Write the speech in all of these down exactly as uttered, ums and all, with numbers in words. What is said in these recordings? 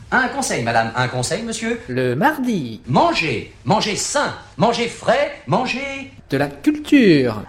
Un conseil, madame, un conseil, monsieur. Le mardi. Mangez, mangez sain, mangez frais, mangez... De la culture.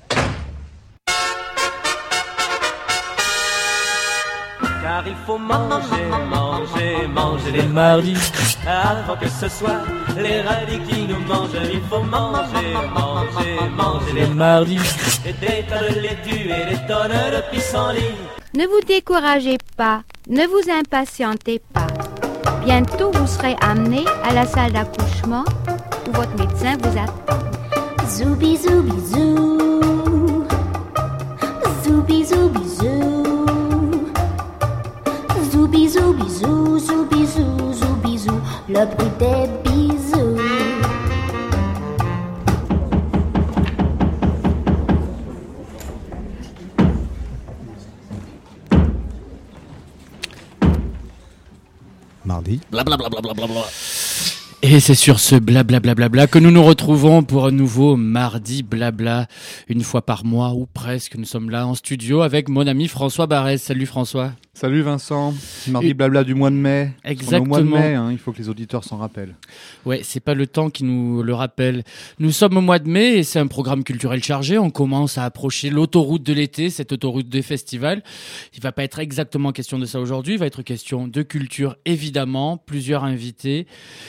Car il faut manger, manger, manger les mardis. Avant que ce soit les radis qui nous mangent, il faut manger, manger, manger les mardis. Et des tas de laitue et des tonnes de pissenlit. Ne vous découragez pas, ne vous impatientez pas. Bientôt vous serez amené à la salle d'accouchement où votre médecin vous attend. Zoubi zoubi zou, zoubi zoubi zou, zoubi zoubi zou, zoubi zou, zoubi zou, le bruit des bisous. Mardi. Blablabla. Et c'est sur ce blablabla que nous nous retrouvons pour un nouveau Mardi Blabla, une fois par mois ou presque. Nous sommes là en studio avec mon ami François Barès. Salut François. Salut Vincent, Mardi Blabla du mois de mai. Exactement. Au mois de mai, hein, il faut que les auditeurs s'en rappellent. Ouais, c'est pas le temps qui nous le rappelle. Nous sommes au mois de mai et c'est un programme culturel chargé. On commence à approcher l'autoroute de l'été, cette autoroute des festivals. Il va pas être exactement question de ça aujourd'hui, il va être question de culture évidemment, plusieurs invités.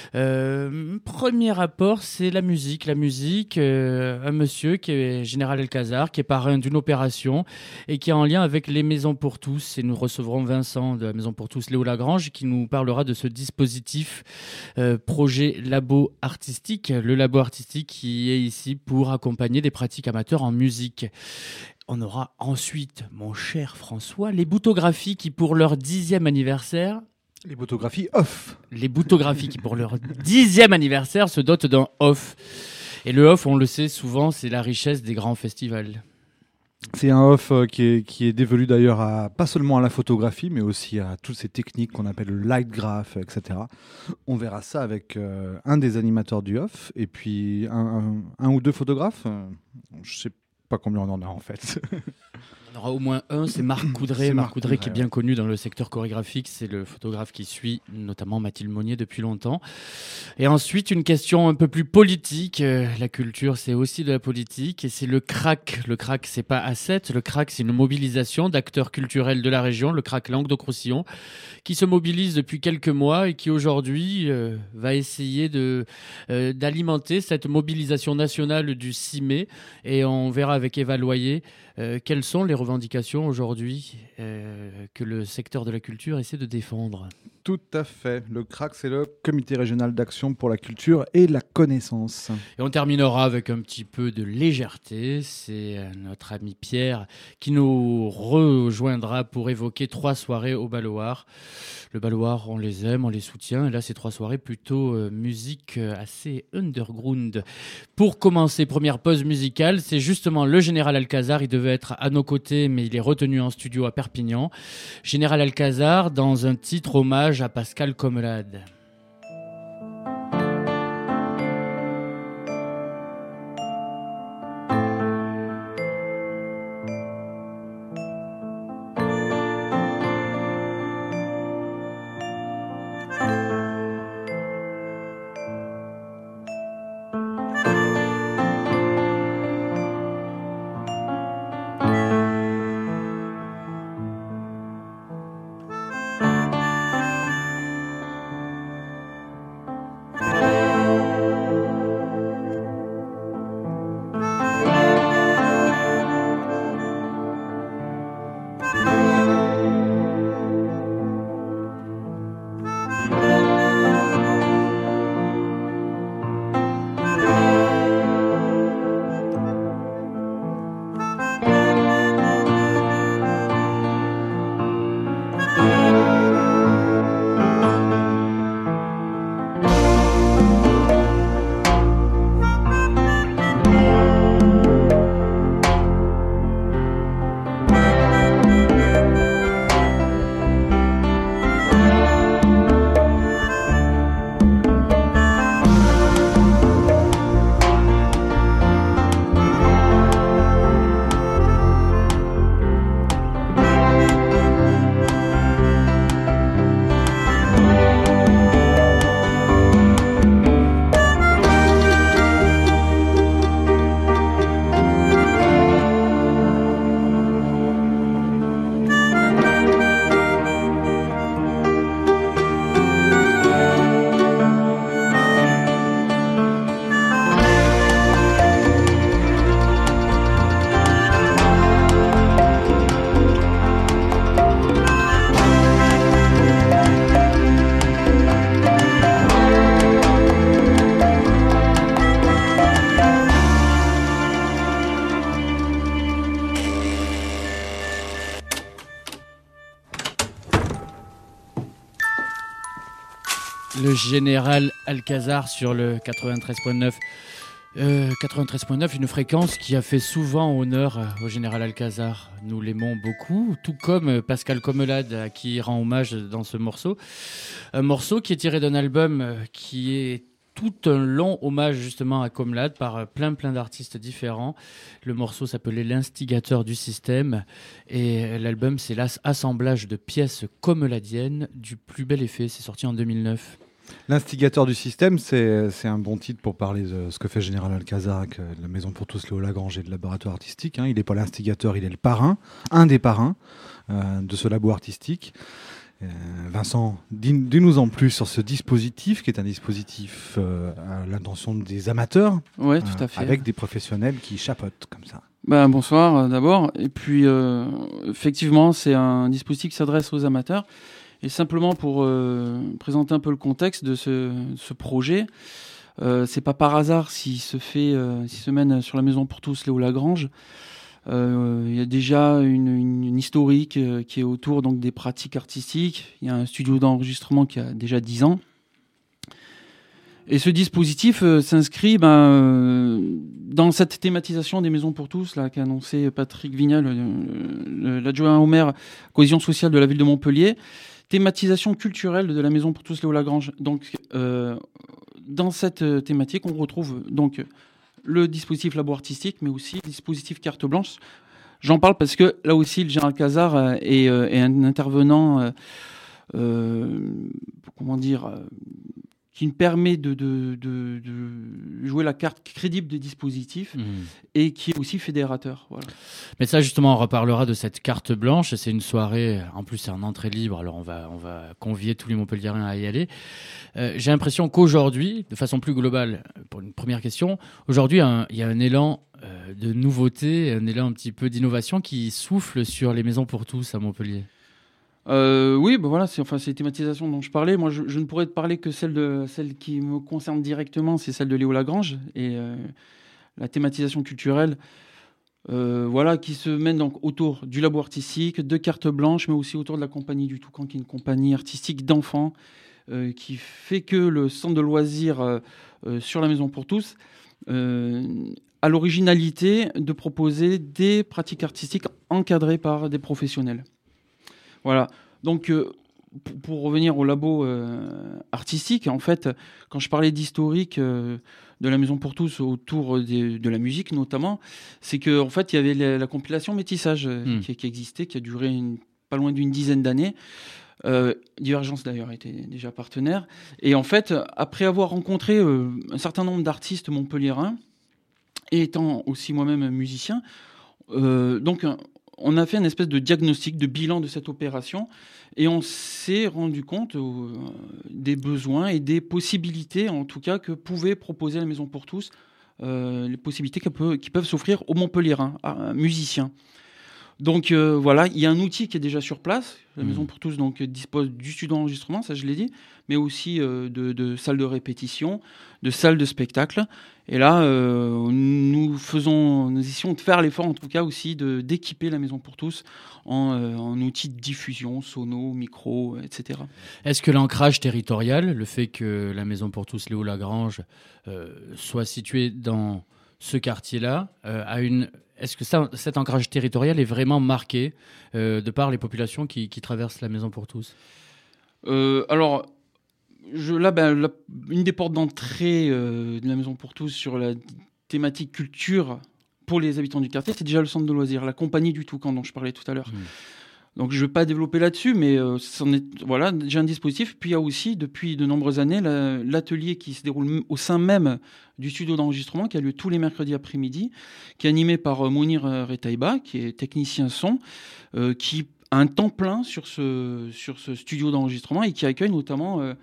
Euh, premier rapport, c'est la musique. La musique, euh, un monsieur qui est Général Alcazar, qui est parrain d'une opération et qui est en lien avec les Maisons pour tous. Et nous recevrons Vincent de la Maison pour tous, Léo Lagrange, qui nous parlera de ce dispositif euh, projet labo artistique, le labo artistique qui est ici pour accompagner des pratiques amateurs en musique. On aura ensuite, mon cher François, les boutographies qui, pour leur dixième anniversaire, les boutographies off. Les boutographies qui, pour leur dixième anniversaire, se dotent d'un off. Et le off, on le sait souvent, c'est la richesse des grands festivals. C'est un off qui est, qui est dévolu d'ailleurs à, pas seulement à la photographie, mais aussi à toutes ces techniques qu'on appelle le light graph, et cetera. On verra ça avec euh, un des animateurs du off, et puis un, un, un ou deux photographes. Euh, je sais pas combien on en a en fait. On aura au moins un, c'est Marc Coudray. C'est Marc Marc Coudray Coudray, qui est bien connu dans le secteur chorégraphique. C'est le photographe qui suit notamment Mathilde Monnier depuis longtemps. Et ensuite, une question un peu plus politique. Euh, la culture, c'est aussi de la politique. Et c'est le C R A C. Le C R A C, c'est pas A sept. Le C R A C, c'est une mobilisation d'acteurs culturels de la région, le C R A C Languedoc-Roussillon, qui se mobilise depuis quelques mois et qui aujourd'hui euh, va essayer de, euh, d'alimenter cette mobilisation nationale du six mai. Et on verra avec Eva Loyer euh, quelles sont les revendications aujourd'hui euh, que le secteur de la culture essaie de défendre. Tout à fait. Le C R A C, c'est le Comité régional d'action pour la culture et la connaissance. Et on terminera avec un petit peu de légèreté. C'est notre ami Pierre qui nous rejoindra pour évoquer trois soirées au Balloir. Le Balloir, on les aime, on les soutient. Et là, c'est trois soirées plutôt euh, musique euh, assez underground. Pour commencer, première pause musicale, c'est justement le Général Alcazar. Il devait être à nos côtés, mais il est retenu en studio à Perpignan. Général Alcazar, dans un titre hommage à Pascal Commelade. le général Alcazar sur le quatre-vingt-treize point neuf. Euh, quatre-vingt-treize point neuf, une fréquence qui a fait souvent honneur au général Alcazar. Nous l'aimons beaucoup, tout comme Pascal Commelade, à qui il rend hommage dans ce morceau. Un morceau qui est tiré d'un album qui est tout un long hommage justement à Commelade par plein plein d'artistes différents. Le morceau s'appelait L'instigateur du système et l'album c'est l'assemblage de pièces commeladiennes du plus bel effet. C'est sorti en deux mille neuf. L'instigateur du système, c'est, c'est un bon titre pour parler de ce que fait Général Alcazar avec la Maison pour tous, Léo Lagrange et le laboratoire artistique. Hein. Il n'est pas l'instigateur, il est le parrain, un des parrains euh, de ce labo artistique. Euh, Vincent, dis, dis-nous en plus sur ce dispositif, qui est un dispositif euh, à l'intention des amateurs, ouais, tout à fait. Euh, avec des professionnels qui chapeautent comme ça. Ben, bonsoir euh, d'abord. Et puis, euh, effectivement, c'est un dispositif qui s'adresse aux amateurs. Et simplement pour euh, présenter un peu le contexte de ce, ce projet, euh, c'est pas par hasard s'il se fait, euh, s'il se mène sur la Maison pour tous, Léo Lagrange. Euh, il y a déjà une, une, une historique euh, qui est autour donc des pratiques artistiques. Il y a un studio d'enregistrement qui a déjà dix ans. Et ce dispositif euh, s'inscrit ben, euh, dans cette thématisation des maisons pour tous, là, qu'a annoncé Patrick Vignal, l'adjoint au maire cohésion sociale de la ville de Montpellier. Thématisation culturelle de la Maison pour tous Léo Lagrange. Donc, euh, dans cette thématique, on retrouve donc le dispositif labo artistique, mais aussi le dispositif carte blanche. J'en parle parce que là aussi, le général Alcazar est, euh, est un intervenant, euh, euh, comment dire, euh, qui permet de, de, de, de jouer la carte crédible des dispositifs mmh. et qui est aussi fédérateur. Voilà. Mais ça, justement, on reparlera de cette carte blanche. C'est une soirée, en plus, c'est en entrée libre, alors on va, on va convier tous les Montpelliérains à y aller. Euh, j'ai l'impression qu'aujourd'hui, de façon plus globale, pour une première question, aujourd'hui, il y a un élan euh, de nouveauté, un élan un petit peu d'innovation qui souffle sur les maisons pour tous à Montpellier. Euh, oui, ben voilà, c'est enfin c'est les thématisations dont je parlais. Moi, je, je ne pourrais te parler que celle de celle qui me concerne directement, c'est celle de Léo Lagrange et euh, la thématisation culturelle, euh, voilà, qui se mène donc autour du labo artistique, de carte blanche, mais aussi autour de la compagnie du Toucan, qui est une compagnie artistique d'enfants, euh, qui fait que le centre de loisirs euh, euh, sur la Maison pour tous euh, a l'originalité de proposer des pratiques artistiques encadrées par des professionnels. Voilà, donc euh, pour, pour revenir au labo euh, artistique, en fait, quand je parlais d'historique euh, de la Maison pour tous autour des, de la musique notamment, c'est qu'en en fait, il y avait la, la compilation Métissage euh, mmh. qui, qui existait, qui a duré une, pas loin d'une dizaine d'années. Euh, Divergence d'ailleurs était déjà partenaire. Et en fait, après avoir rencontré euh, un certain nombre d'artistes montpelliérains, et étant aussi moi-même musicien, euh, donc... on a fait une espèce de diagnostic, de bilan de cette opération et on s'est rendu compte euh, des besoins et des possibilités, en tout cas, que pouvait proposer la Maison pour tous, euh, les possibilités qui peuvent, qui peuvent s'offrir aux Montpelliérains, à, à musiciens. Donc euh, voilà, il y a un outil qui est déjà sur place. La mmh. Maison pour tous donc, dispose du studio d'enregistrement, ça je l'ai dit, mais aussi euh, de, de salles de répétition, de salles de spectacle. Et là, euh, nous faisons, nous essayons de faire l'effort, en tout cas aussi, de, d'équiper la Maison pour tous en, euh, en outils de diffusion, sono, micro, et cetera. Est-ce que l'ancrage territorial, le fait que la Maison pour tous, Léo Lagrange, euh, soit située dans ce quartier-là, euh, a une... Est-ce que ça, cet ancrage territorial est vraiment marqué euh, de par les populations qui, qui traversent la Maison pour tous ? euh, Alors, je, là, ben, la, une des portes d'entrée euh, de la Maison pour tous sur la thématique culture pour les habitants du quartier, c'est déjà le centre de loisirs, la compagnie du Toucan dont je parlais tout à l'heure. Mmh. Donc, je ne vais pas développer là-dessus, mais euh, c'en est, voilà, déjà un dispositif. Puis, il y a aussi, depuis de nombreuses années, la, l'atelier qui se déroule au sein même du studio d'enregistrement, qui a lieu tous les mercredis après-midi, qui est animé par euh, Mounir Retaïba, qui est technicien son, euh, qui a un temps plein sur ce, sur ce studio d'enregistrement et qui accueille notamment euh,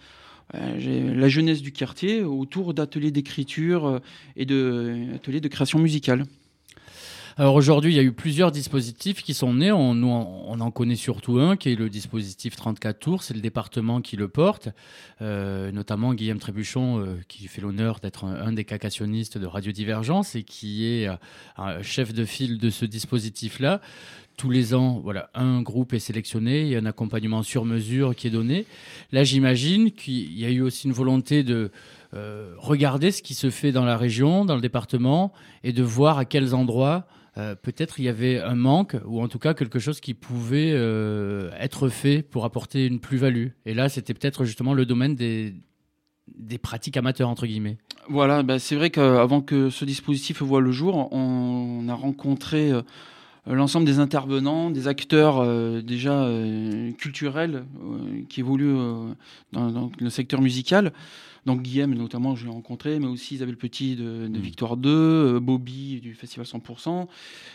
euh, la jeunesse du quartier autour d'ateliers d'écriture euh, et d'ateliers de, de création musicale. Alors aujourd'hui, il y a eu plusieurs dispositifs qui sont nés. On, nous, on en connaît surtout un, qui est le dispositif trente-quatre tours. C'est le département qui le porte, euh, notamment Guillaume Trébuchon, euh, qui fait l'honneur d'être un, un des cacationnistes de Radio Divergence et qui est euh, un chef de file de ce dispositif-là. Tous les ans, voilà, un groupe est sélectionné, il y a un accompagnement sur mesure qui est donné. Là, j'imagine qu'il y a eu aussi une volonté de euh, regarder ce qui se fait dans la région, dans le département, et de voir à quels endroits euh, peut-être il y avait un manque, ou en tout cas quelque chose qui pouvait euh, être fait pour apporter une plus-value. Et là, c'était peut-être justement le domaine des, des pratiques amateurs, entre guillemets. Voilà, bah c'est vrai qu'avant que ce dispositif voie le jour, on a rencontré euh, l'ensemble des intervenants, des acteurs euh, déjà euh, culturels euh, qui évoluent euh, dans, dans le secteur musical. Donc Guillaume, notamment, je l'ai rencontré, mais aussi Isabelle Petit de, de Victoire deux, euh, Bobby du Festival cent pour cent,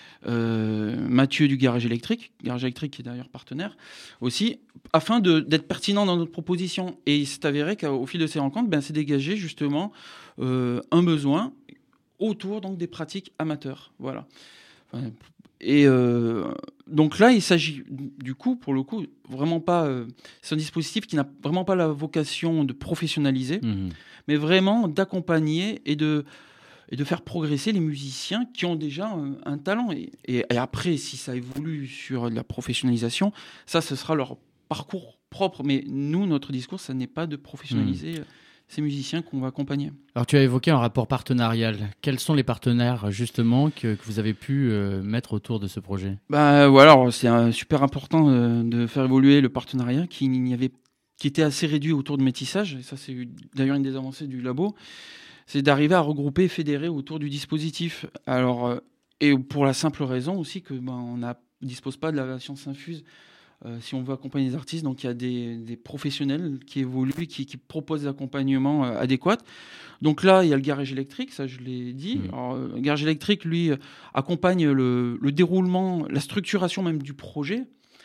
euh, Mathieu du Garage Électrique, Garage Électrique qui est d'ailleurs partenaire aussi, afin de, d'être pertinent dans notre proposition. Et il s'est avéré qu'au fil de ces rencontres, ben, s'est dégagé justement euh, un besoin autour donc, des pratiques amateurs. Voilà. Enfin, Et euh, donc là, il s'agit du coup, pour le coup, vraiment pas. Euh, c'est un dispositif qui n'a vraiment pas la vocation de professionnaliser, mmh. mais vraiment d'accompagner et de, et de faire progresser les musiciens qui ont déjà un, un talent. Et, et, et après, si ça évolue sur la professionnalisation, ça, ce sera leur parcours propre. Mais nous, notre discours, ça n'est pas de professionnaliser. Mmh. ces musiciens qu'on va accompagner. Alors tu as évoqué un rapport partenarial. Quels sont les partenaires justement que, que vous avez pu euh, mettre autour de ce projet ? Bah voilà, alors, c'est un, super important euh, de faire évoluer le partenariat qui n'y avait, qui était assez réduit autour de métissage. Et ça c'est d'ailleurs une des avancées du labo, c'est d'arriver à regrouper et fédérer autour du dispositif. Alors euh, et pour la simple raison aussi que ben on ne dispose pas de la science infuse. Euh, si on veut accompagner les artistes, donc il y a des, des professionnels qui évoluent, qui, qui proposent des accompagnements euh, adéquats. Donc là, il y a le Garage Électrique, ça je l'ai dit. Mmh. Alors, le Garage Électrique, lui, euh, accompagne le, le déroulement, la structuration même du projet,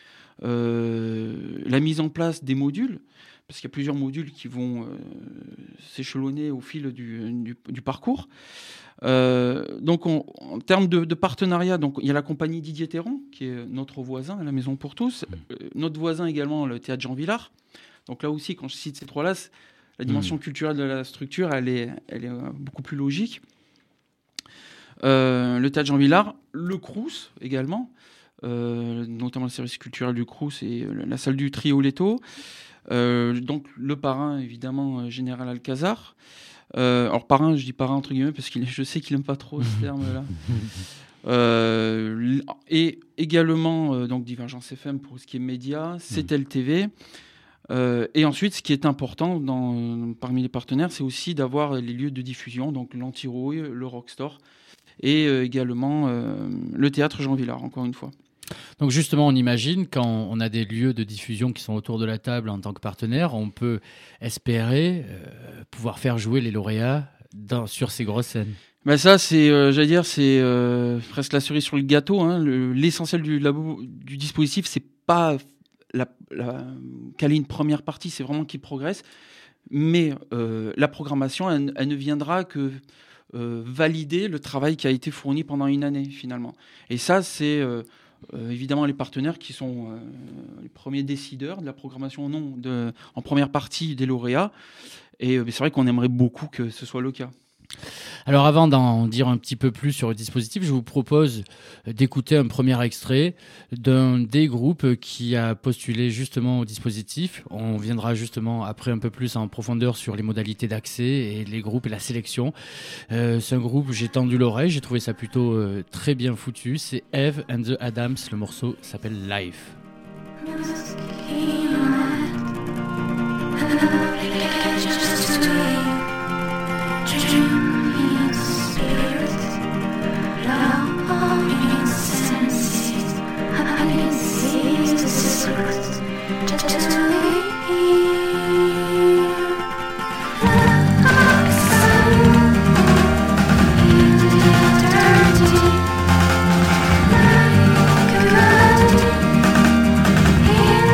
euh, la mise en place des modules, parce qu'il y a plusieurs modules qui vont euh, s'échelonner au fil du, du, du parcours. Euh, donc on, en termes de, de partenariat, donc il y a la compagnie Didier Théron qui est notre voisin à la Maison pour tous, euh, notre voisin également le théâtre Jean Villard. Donc là aussi, quand je cite ces trois-là, la dimension mmh. culturelle de la structure, elle est, elle est beaucoup plus logique. Euh, le théâtre Jean Villard, le Crous également, euh, notamment le service culturel du Crous et la salle du Trioletto. Euh, donc le parrain évidemment Général Alcazar. Euh, alors parrain, je dis parrain entre guillemets parce que je sais qu'il n'aime pas trop ce terme-là. Euh, et également euh, donc Divergence F M pour ce qui est médias, C T L T V. Euh, et ensuite, ce qui est important dans, parmi les partenaires, c'est aussi d'avoir les lieux de diffusion, donc l'Antirouille, le Rockstore, et euh, également euh, le théâtre Jean Villard, encore une fois. Donc justement, on imagine, quand on a des lieux de diffusion qui sont autour de la table en tant que partenaire, on peut espérer euh, pouvoir faire jouer les lauréats dans, sur ces grosses scènes. Ben ça, c'est, euh, j'allais dire, c'est euh, presque la cerise sur le gâteau. Hein. Le, l'essentiel du, labo, du dispositif, c'est pas la, la, caler une première partie, c'est vraiment qu'il progresse. Mais euh, la programmation, elle, elle ne viendra que euh, valider le travail qui a été fourni pendant une année, finalement. Et ça, c'est... Euh, Euh, évidemment les partenaires qui sont euh, les premiers décideurs de la programmation non, de, en première partie des lauréats. Et euh, c'est vrai qu'on aimerait beaucoup que ce soit le cas. Alors avant d'en dire un petit peu plus sur le dispositif, je vous propose d'écouter un premier extrait d'un des groupes qui a postulé justement au dispositif. On viendra justement après un peu plus en profondeur sur les modalités d'accès et les groupes et la sélection. Euh, c'est un groupe, j'ai tendu l'oreille, j'ai trouvé ça plutôt euh, très bien foutu. C'est Eve and the Adams, le morceau s'appelle Life. Dirty, like a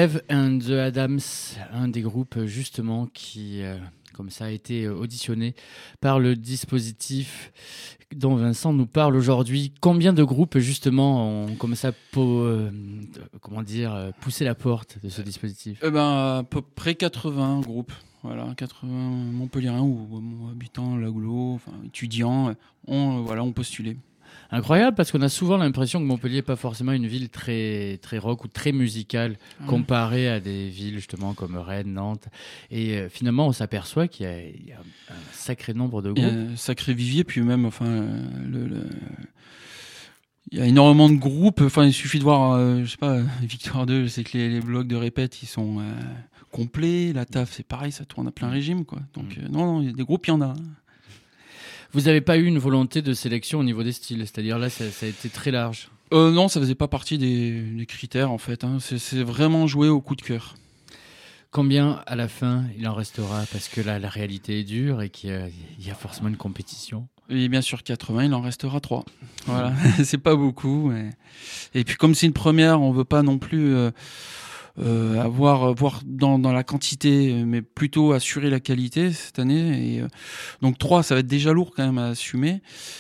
Eve and the Adams, un des groupes justement qui, euh, comme ça, a été auditionné par le dispositif dont Vincent nous parle aujourd'hui. Combien de groupes justement ont comme ça pour, euh, comment dire, poussé la porte de ce dispositif? Eh ben, à peu près quatre-vingts groupes. Voilà, quatre-vingts Montpelliérains ou, ou habitants, l'agglo, enfin étudiants, ont, voilà, ont postulé. Incroyable, parce qu'on a souvent l'impression que Montpellier n'est pas forcément une ville très, très rock ou très musicale mmh. comparée à des villes justement comme Rennes, Nantes. Et euh, finalement, on s'aperçoit qu'il y a, il y a un sacré nombre de groupes. Il y a un sacré vivier, puis même, enfin, le, le... il y a énormément de groupes. Enfin, il suffit de voir, euh, je sais pas, Victoire deux, je sais que les, les blocs de répète, ils sont euh, complets. La T A F, c'est pareil, ça tourne à plein régime, quoi. Donc, mmh. euh, non, non, il y a des groupes, il y en a. Vous n'avez pas eu une volonté de sélection au niveau des styles, c'est-à-dire là, ça, ça a été très large. Euh, non, ça faisait pas partie des, des critères en fait. Hein. C'est, c'est vraiment joué au coup de cœur. Combien à la fin il en restera? Parce que là, la réalité est dure et qu'il y a, il y a forcément une compétition. Et bien sûr, quatre-vingts, il en restera trois. Voilà, c'est pas beaucoup. Mais... Et puis comme c'est une première, on veut pas non plus euh, euh, avoir voir dans, dans la quantité, mais plutôt assurer la qualité cette année. Et, euh, donc trois, ça va être déjà lourd quand même à assumer.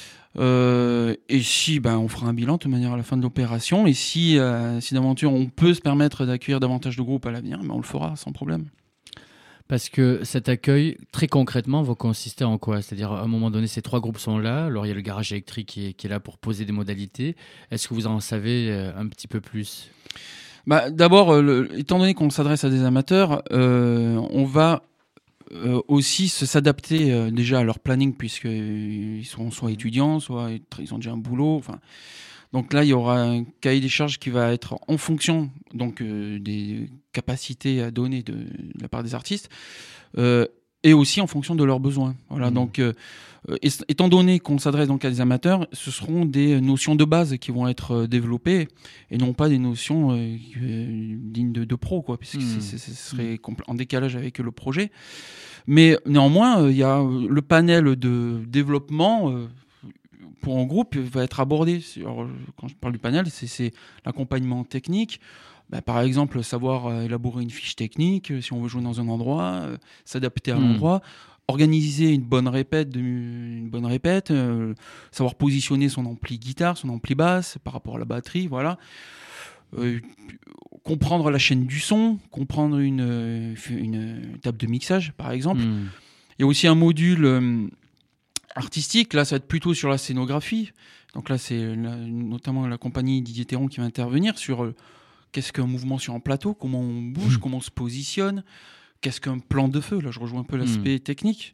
Euh, et si, ben, on fera un bilan de toute manière à la fin de l'opération. Et si, euh, si d'aventure on peut se permettre d'accueillir davantage de groupes à l'avenir, ben, on le fera sans problème. Parce que cet accueil, très concrètement, va consister en quoi? C'est-à-dire, à un moment donné, ces trois groupes sont là. Alors, il y a le garage électrique qui est, qui est là pour poser des modalités. Est-ce que vous en savez un petit peu plus? Bah, d'abord, le, étant donné qu'on s'adresse à des amateurs, euh, on va Euh, aussi se, s'adapter euh, déjà à leur planning, puisqu'ils sont soit étudiants, soit ils ont déjà un boulot. Enfin, donc là, il y aura un cahier des charges qui va être en fonction donc, euh, des capacités à donner de, de la part des artistes euh, et aussi en fonction de leurs besoins. Voilà, mmh. donc, euh, étant donné qu'on s'adresse donc à des amateurs, ce seront des notions de base qui vont être développées et non pas des notions euh, dignes de, de pro, quoi, puisque mmh. c'est, c'est, ce serait compl- en décalage avec le projet. Mais néanmoins, il euh, y a le panel de développement euh, pour un groupe va être abordé. Alors, quand je parle du panel, c'est, c'est l'accompagnement technique. Bah, par exemple, savoir euh, élaborer une fiche technique, euh, si on veut jouer dans un endroit, euh, s'adapter à mmh. l'endroit, organiser une bonne répète, de, une bonne répète euh, savoir positionner son ampli guitare, son ampli basse par rapport à la batterie, voilà. Euh, comprendre la chaîne du son, comprendre une, une table de mixage, par exemple. Mmh. Il y a aussi un module euh, artistique, là, ça va être plutôt sur la scénographie. Donc là, c'est la, notamment la compagnie Didier Théron qui va intervenir sur euh, qu'est-ce qu'un mouvement sur un plateau, comment on bouge, mmh. comment on se positionne, qu'est-ce qu'un plan de feu. Là, je rejoins un peu l'aspect mmh. technique.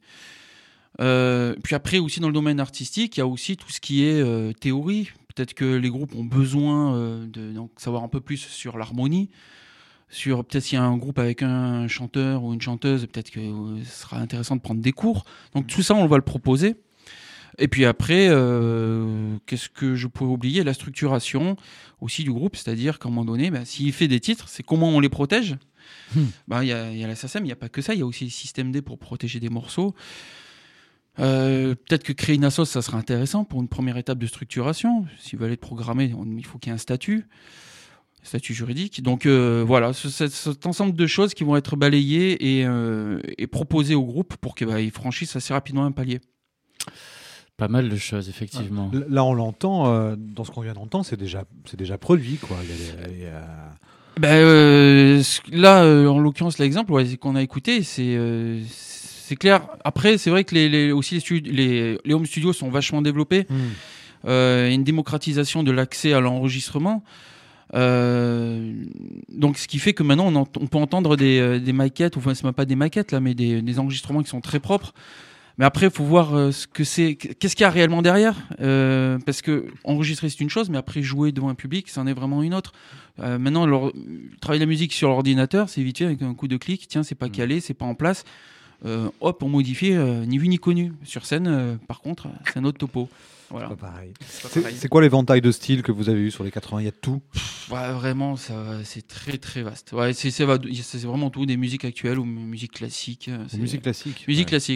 Euh, puis après, aussi dans le domaine artistique, il y a aussi tout ce qui est euh, théorie. Peut-être que les groupes ont besoin euh, de donc, savoir un peu plus sur l'harmonie. Sur, peut-être s'il y a un groupe avec un chanteur ou une chanteuse, peut-être que euh, ce sera intéressant de prendre des cours. Donc tout ça, on va le proposer. Et puis après, euh, qu'est-ce que je pourrais oublier? La structuration aussi du groupe, c'est-à-dire qu'à un moment donné, bah, s'il fait des titres, c'est comment on les protège. Il hmm. bah, y a, y a la S A C E M, il n'y a pas que ça, il y a aussi le système D pour protéger des morceaux. Euh, peut-être que créer une assos, ça serait intéressant pour une première étape de structuration. S'ils veulent être programmés, on, il faut qu'il y ait un statut, un statut juridique. Donc euh, voilà, ce, cet, cet ensemble de choses qui vont être balayées et, euh, et proposées au groupe pour qu'ils bah, franchissent assez rapidement un palier. Pas mal de choses, effectivement. Là, on l'entend, euh, dans ce qu'on vient d'entendre, c'est déjà, c'est déjà produit, quoi. Il y a, il y a... Ben, euh, là, euh, en l'occurrence, l'exemple ouais, qu'on a écouté, c'est... Euh, C'est clair. Après, c'est vrai que les, les, aussi les, studi- les, les home studios sont vachement développés. Mmh. Euh, une démocratisation de l'accès à l'enregistrement. Euh, donc, ce qui fait que maintenant, on, ent- on peut entendre des, des maquettes, enfin, c'est même pas des maquettes, là, mais des, des enregistrements qui sont très propres. Mais après, il faut voir euh, ce que c'est, qu'est-ce qu'il y a réellement derrière. Euh, parce que enregistrer, c'est une chose, mais après, jouer devant un public, c'en est vraiment une autre. Euh, maintenant, leur, travailler la musique sur l'ordinateur, c'est vite fait avec un coup de clic. Tiens, c'est pas mmh. calé, c'est pas en place. Euh, hop, on modifie, euh, ni vu ni connu. Sur scène, euh, par contre, c'est un autre topo. Voilà. C'est pas pareil. C'est, pas c'est, pareil. c'est quoi l'éventail de style que vous avez eu sur les quatre-vingts? Il y a de tout. Ouais, vraiment, ça, c'est très très vaste. Ouais, c'est, c'est, c'est vraiment tout, des musiques actuelles ou musique classique. C'est musique classique. Musique ouais. classique, ouais.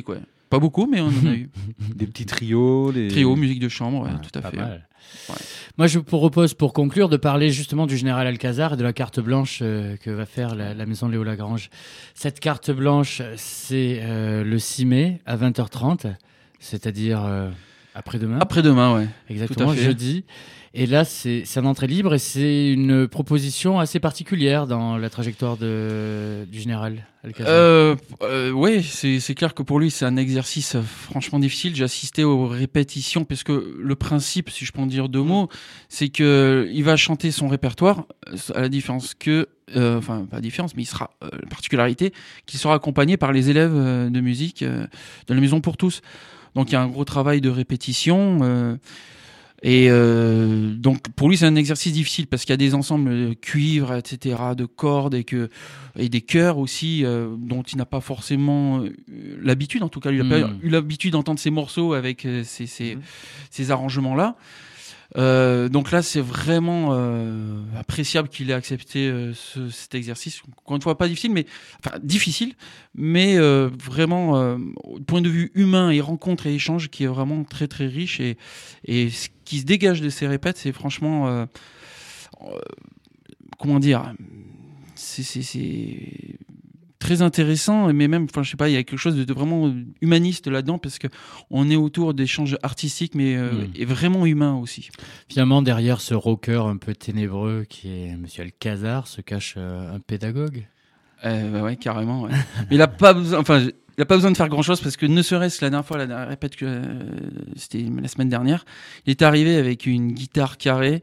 Pas beaucoup, mais on en a eu. Des petits trios. Les... Trio, musique de chambre, ouais, Ouais, tout à Pas fait. mal. Ouais. Moi, je vous propose, pour conclure, de parler justement du général Alcazar et de la carte blanche euh, que va faire la, la maison Léo Lagrange. Cette carte blanche, c'est euh, le six mai à vingt heures trente, c'est-à-dire euh, après-demain. Après-demain, ouais. Exactement, tout à fait. jeudi. Et là, c'est c'est un entrée libre et c'est une proposition assez particulière dans la trajectoire de, du général Alcazar. Euh, euh, ouais, c'est c'est clair que pour lui, c'est un exercice euh, franchement difficile. J'ai assisté aux répétitions parce que le principe, si je peux en dire deux mots, c'est que il va chanter son répertoire à la différence que, euh, enfin pas la différence, mais il sera euh, la particularité qu'il sera accompagné par les élèves euh, de musique euh, de la Maison pour tous. Donc il y a un gros travail de répétition. Euh, Et euh, donc pour lui c'est un exercice difficile parce qu'il y a des ensembles de cuivre, et cetera, de cordes et que et des chœurs aussi euh, dont il n'a pas forcément euh, l'habitude. En tout cas, il n'a Mmh. pas eu l'habitude d'entendre ces morceaux avec euh, ces, ces, mmh. ces arrangements là. Euh, donc là, c'est vraiment euh, appréciable qu'il ait accepté euh, ce, cet exercice. Encore une fois, pas difficile, mais enfin difficile, mais euh, vraiment euh, au point de vue humain et rencontre et échange qui est vraiment très très riche et et ce qui se dégage de ces répètes, c'est franchement euh, euh, comment dire, c'est c'est c'est très intéressant, mais même, enfin, je sais pas, il y a quelque chose de, de vraiment humaniste là-dedans parce que on est autour d'échanges artistiques, mais euh, mmh. et vraiment humains aussi. Finalement, derrière ce rocker un peu ténébreux qui est Monsieur Alcazar se cache euh, un pédagogue. Euh, bah ouais, carrément. Ouais. Mais il a pas besoin, enfin, il a pas besoin de faire grand-chose parce que ne serait-ce la dernière fois, la dernière répète que euh, c'était la semaine dernière, il est arrivé avec une guitare carrée.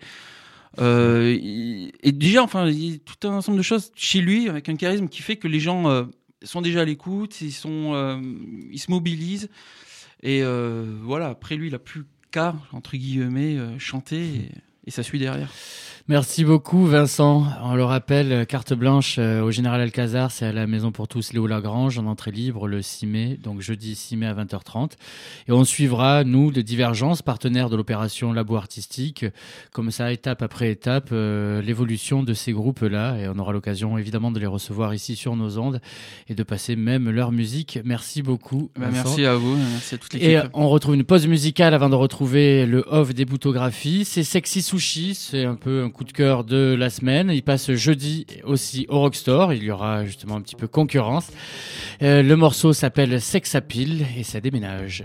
Euh, et déjà, enfin, il y a tout un ensemble de choses chez lui avec un charisme qui fait que les gens euh, sont déjà à l'écoute, ils sont, euh, ils se mobilisent. Et euh, voilà. Après lui, il a plus qu'à entre guillemets euh, chanter et, et ça suit derrière. Merci beaucoup Vincent. On le rappelle, carte blanche euh, au Général Alcazar, c'est à la Maison pour tous Léo Lagrange, en entrée libre le six mai, donc jeudi six mai à vingt heures trente. Et on suivra, nous, de Divergence, partenaire de l'opération Labo Artistique, comme ça, étape après étape, euh, l'évolution de ces groupes-là. Et on aura l'occasion, évidemment, de les recevoir ici sur nos ondes et de passer même leur musique. Merci beaucoup bah, Vincent. Merci à vous, merci à toute l'équipe. Et on retrouve une pause musicale avant de retrouver le off des boutographies. C'est Sexy Sushi, c'est un peu un coup de cœur de la semaine. Il passe jeudi aussi au Rockstore. Il y aura justement un petit peu concurrence. Euh, le morceau s'appelle Sex Appeal et ça déménage.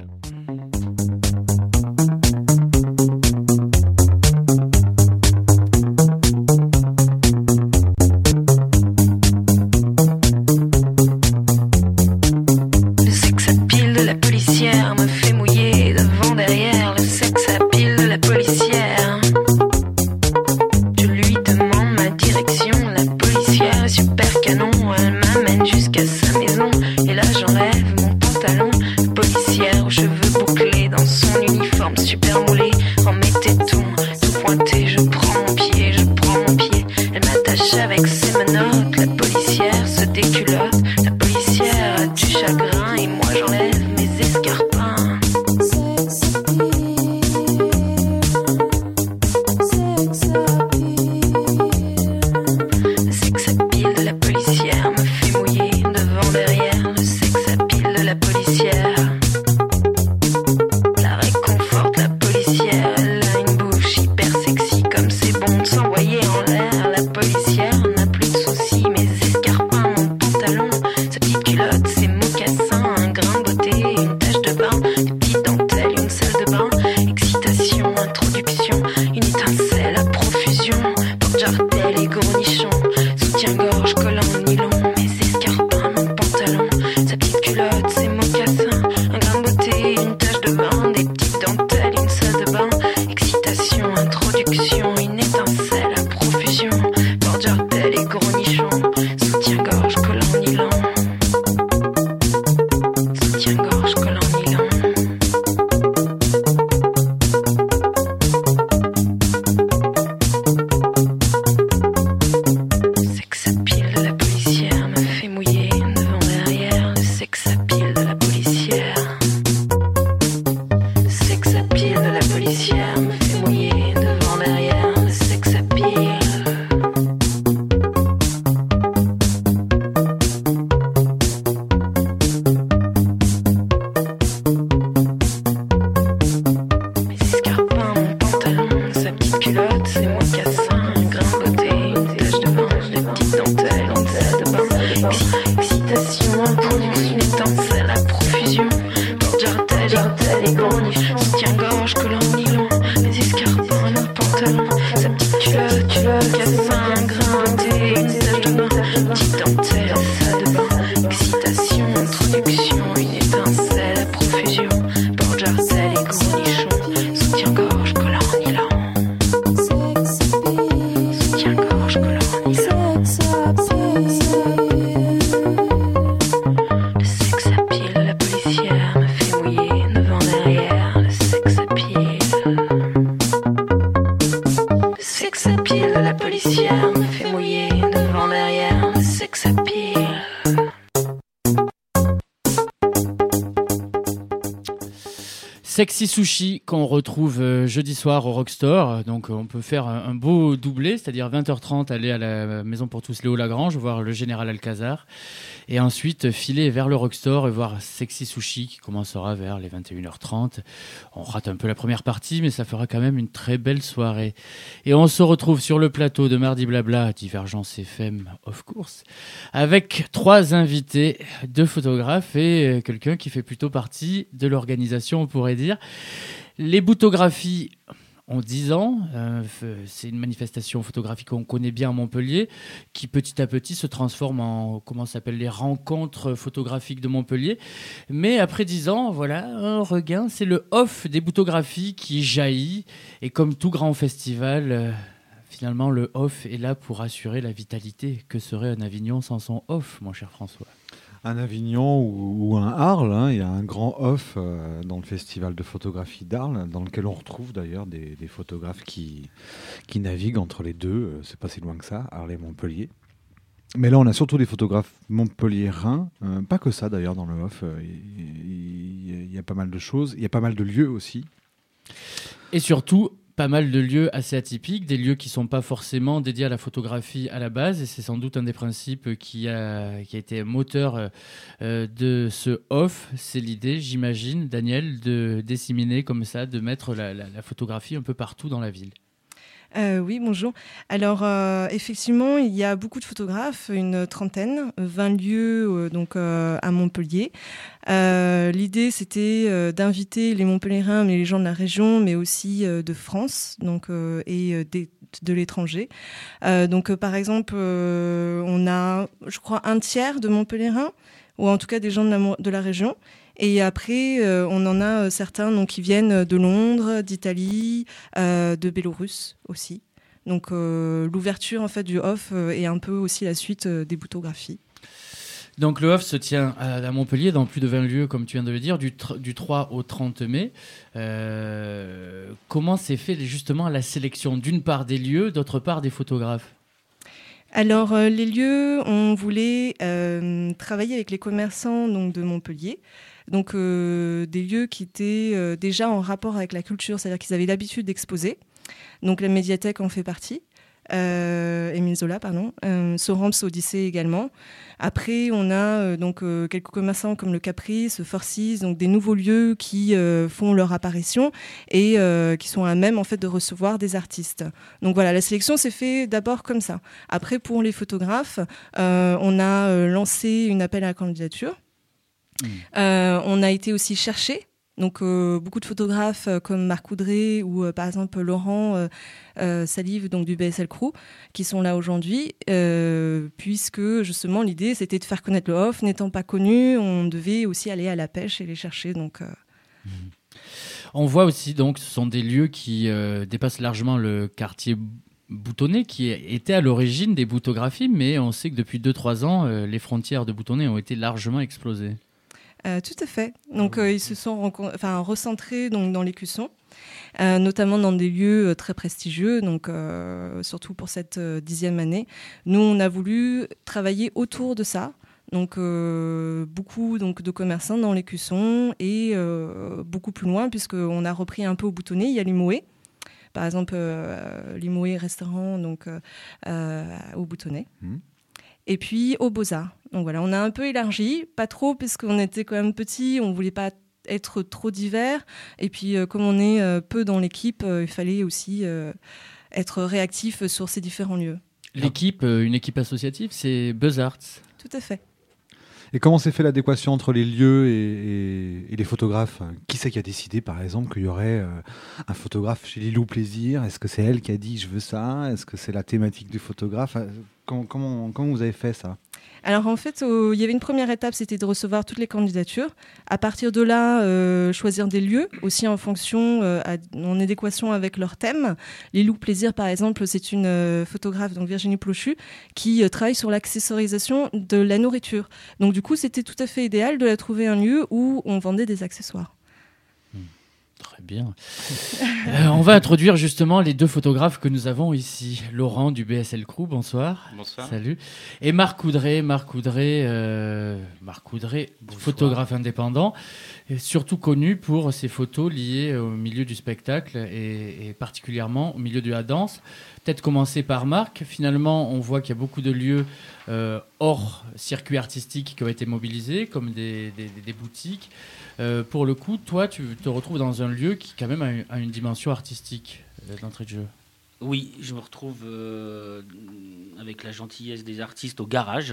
Le sex appeal de la policière me fait mouiller devant derrière. Le sex appeal de la policière. Super canon, elle m'amène jusqu'à sa maison. Et là j'enlève mon pantalon. Policière aux cheveux bouclés dans son uniforme super moulé. En mes tétons, tout pointé, je prends mon pied, je prends mon pied. Elle m'attache avec ses menottes. La policière se déculotte. La policière a du chagrin et moi j'enlève mes escarpins. Excitation en production, une étincelle à profusion. Porte-jartel, jartel et cornichon. Soutien-gorge, collant nylon. Les escarpins, le pantalon. Sa petite culotte, culotte, casse un grain de thé, une tache de bain. Petite dentelle, ça de bain. Excitation, introduction, une étincelle à profusion. Porte-jartel et cornichon. Soutien-gorge, collant nylon. Soutien-gorge, collant nylon. Le sexe à pile, la policière me fait mouiller devant derrière. Le sexe à pile. Le sexe à pile, la policière me fait mouiller devant derrière. Le sexe à pile. Sexy Sushi qu'on retrouve euh, jeudi soir au Rockstore. Donc euh, on peut faire un, un beau doublé, c'est-à-dire vingt heures trente aller à la Maison pour tous Léo Lagrange, voir le Général Alcazar. Et ensuite filer vers le Rockstore et voir Sexy Sushi qui commencera vers les vingt et une heures trente. On rate un peu la première partie, mais ça fera quand même une très belle soirée. Et on se retrouve sur le plateau de Mardi Blabla, Divergence F M of course, avec trois invités, deux photographes et euh, quelqu'un qui fait plutôt partie de l'organisation, on pourrait dire. Les boutographies ont dix ans, euh, c'est une manifestation photographique qu'on connaît bien à Montpellier, qui petit à petit se transforme en, comment ça s'appelle, les rencontres photographiques de Montpellier. Mais après dix ans, voilà, un regain, c'est le off des boutographies qui jaillit. Et comme tout grand festival, euh, finalement, le off est là pour assurer la vitalité. Que serait un Avignon sans son off, mon cher François ? Un Avignon ou, ou un Arles, hein, il y a un grand off euh, dans le festival de photographie d'Arles, dans lequel on retrouve d'ailleurs des, des photographes qui, qui naviguent entre les deux, euh, c'est pas si loin que ça, Arles et Montpellier. Mais là on a surtout des photographes montpelliérains, euh, pas que ça d'ailleurs dans le off, il euh, y, y, y a pas mal de choses, il y a pas mal de lieux aussi. Et surtout, pas mal de lieux assez atypiques, des lieux qui ne sont pas forcément dédiés à la photographie à la base, et c'est sans doute un des principes qui a, qui a été moteur euh, de ce off. C'est l'idée, j'imagine, Daniel, de disséminer comme ça, de mettre la, la, la photographie un peu partout dans la ville. Euh, oui, bonjour. Alors, euh, effectivement, il y a beaucoup de photographes, une trentaine, vingt lieux euh, donc, euh, à Montpellier. Euh, l'idée, c'était euh, d'inviter les Montpelliérains, mais les gens de la région, mais aussi euh, de France donc, euh, et euh, des, de l'étranger. Euh, donc, euh, par exemple, euh, on a, je crois, un tiers de Montpelliérains, ou en tout cas des gens de la, de la région. Et après, euh, on en a euh, certains donc, qui viennent de Londres, d'Italie, euh, de Bélarus aussi. Donc euh, l'ouverture en fait, du off euh, est un peu aussi la suite euh, des boutographies. Donc le off se tient à, à Montpellier dans plus de vingt lieux, comme tu viens de le dire, du, tr- du trois au trente mai. Euh, comment s'est fait justement la sélection d'une part des lieux, d'autre part des photographes ? Alors euh, les lieux, on voulait euh, travailler avec les commerçants donc, de Montpellier. Donc euh, des lieux qui étaient euh, déjà en rapport avec la culture, c'est-à-dire qu'ils avaient l'habitude d'exposer. Donc la médiathèque en fait partie, euh, Émile Zola, pardon, euh, Sorams Odyssée également. Après, on a euh, donc euh, quelques commerçants comme le Caprice, Forcis, donc des nouveaux lieux qui euh, font leur apparition et euh, qui sont à même en fait de recevoir des artistes. Donc voilà, la sélection s'est faite d'abord comme ça. Après, pour les photographes, euh, on a euh, lancé une appel à la candidature. Mmh. Euh, on a été aussi chercher donc euh, beaucoup de photographes euh, comme Marc Coudray ou euh, par exemple Laurent euh, euh, Salive donc du B S L Crew qui sont là aujourd'hui euh, puisque justement l'idée c'était de faire connaître le off. N'étant pas connu, on devait aussi aller à la pêche et les chercher donc. Euh... Mmh. On voit aussi donc ce sont des lieux qui euh, dépassent largement le quartier Boutonnet qui était à l'origine des boutographies, mais on sait que depuis deux trois ans euh, les frontières de Boutonnet ont été largement explosées. Euh, tout à fait. Donc, euh, ils se sont rencon- enfin, recentrés donc, dans l'écusson, euh, notamment dans des lieux euh, très prestigieux, donc, euh, surtout pour cette euh, dixième année. Nous, on a voulu travailler autour de ça. Donc, euh, beaucoup donc, de commerçants dans l'écusson et euh, beaucoup plus loin, puisqu'on a repris un peu au Boutonnet. Il y a Limoé, par exemple, euh, Limoé restaurant donc, euh, euh, au Boutonnet. Mmh. Et puis aux Beaux-Arts. Donc voilà, on a un peu élargi, pas trop parce qu'on était quand même petits, on voulait pas être trop divers. Et puis euh, comme on est euh, peu dans l'équipe, euh, il fallait aussi euh, être réactif sur ces différents lieux. L'équipe, euh, une équipe associative, c'est Beaux-Arts. Tout à fait. Et comment s'est fait l'adéquation entre les lieux et, et- et les photographes? Qui c'est qui a décidé, par exemple, qu'il y aurait euh, un photographe chez Lilou Plaisir? Est-ce que c'est elle qui a dit je veux ça? Est-ce que c'est la thématique du photographe? Euh, Comment, comment, comment vous avez fait ça? Alors en fait, euh, il y avait une première étape, c'était de recevoir toutes les candidatures. À partir de là, euh, choisir des lieux, aussi en fonction, euh, à- en adéquation avec leur thème. Lilou Plaisir, par exemple, c'est une euh, photographe, donc Virginie Plochu, qui euh, travaille sur l'accessorisation de la nourriture. Donc du coup, c'était tout à fait idéal de la trouver un lieu où on vendait des accessoires. Très bien. Euh, on va introduire justement les deux photographes que nous avons ici. Laurent du B S L Crew, bonsoir. Bonsoir. Salut. Et Marc Coudray, Marc Coudray, euh, Marc Coudray, photographe indépendant, et surtout connu pour ses photos liées au milieu du spectacle et, et particulièrement au milieu de la danse. Peut-être commencer par Marc. Finalement, on voit qu'il y a beaucoup de lieux euh, hors circuit artistique qui ont été mobilisés, comme des, des, des boutiques. Euh, pour le coup, toi, tu te retrouves dans un lieu qui, quand même, a une, a une dimension artistique euh, d'entrée de jeu. Oui, je me retrouve euh, avec la gentillesse des artistes au garage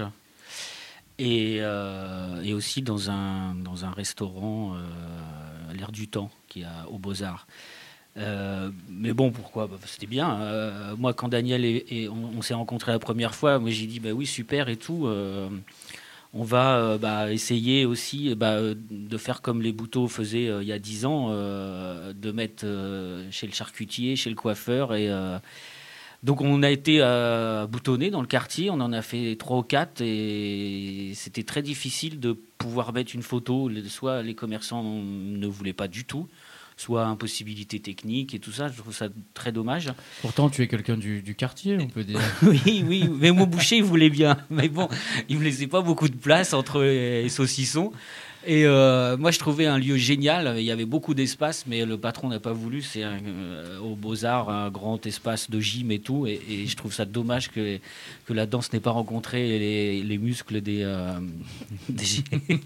et, euh, et aussi dans un, dans un restaurant, euh, l'air du temps, qui est à- aux Beaux-Arts. Euh, mais bon, pourquoi? Bah, c'était bien. Euh, moi, quand Daniel et, et on, on s'est rencontrés la première fois, moi j'ai dit bah oui, super et tout. euh, on va euh, bah, essayer aussi bah, euh, de faire comme les Bouteaux faisaient euh, il y a dix ans, euh, de mettre euh, chez le charcutier, chez le coiffeur. Et, euh, donc on a été euh, boutonnés dans le quartier, on en a fait trois ou quatre et c'était très difficile de pouvoir mettre une photo. Soit les commerçants ne voulaient pas du tout, soit impossibilité technique et tout ça. Je trouve ça très dommage. Pourtant, tu es quelqu'un du, du quartier, on peut dire. Oui, oui, mais mon boucher, il voulait bien. Mais bon, il me laissait pas beaucoup de place entre les saucissons. Et euh, moi, je trouvais un lieu génial. Il y avait beaucoup d'espace, mais le patron n'a pas voulu. C'est un, euh, aux Beaux-Arts, un grand espace de gym et tout. Et, et je trouve ça dommage que, que la danse n'ait pas rencontré les, les muscles des... euh, des...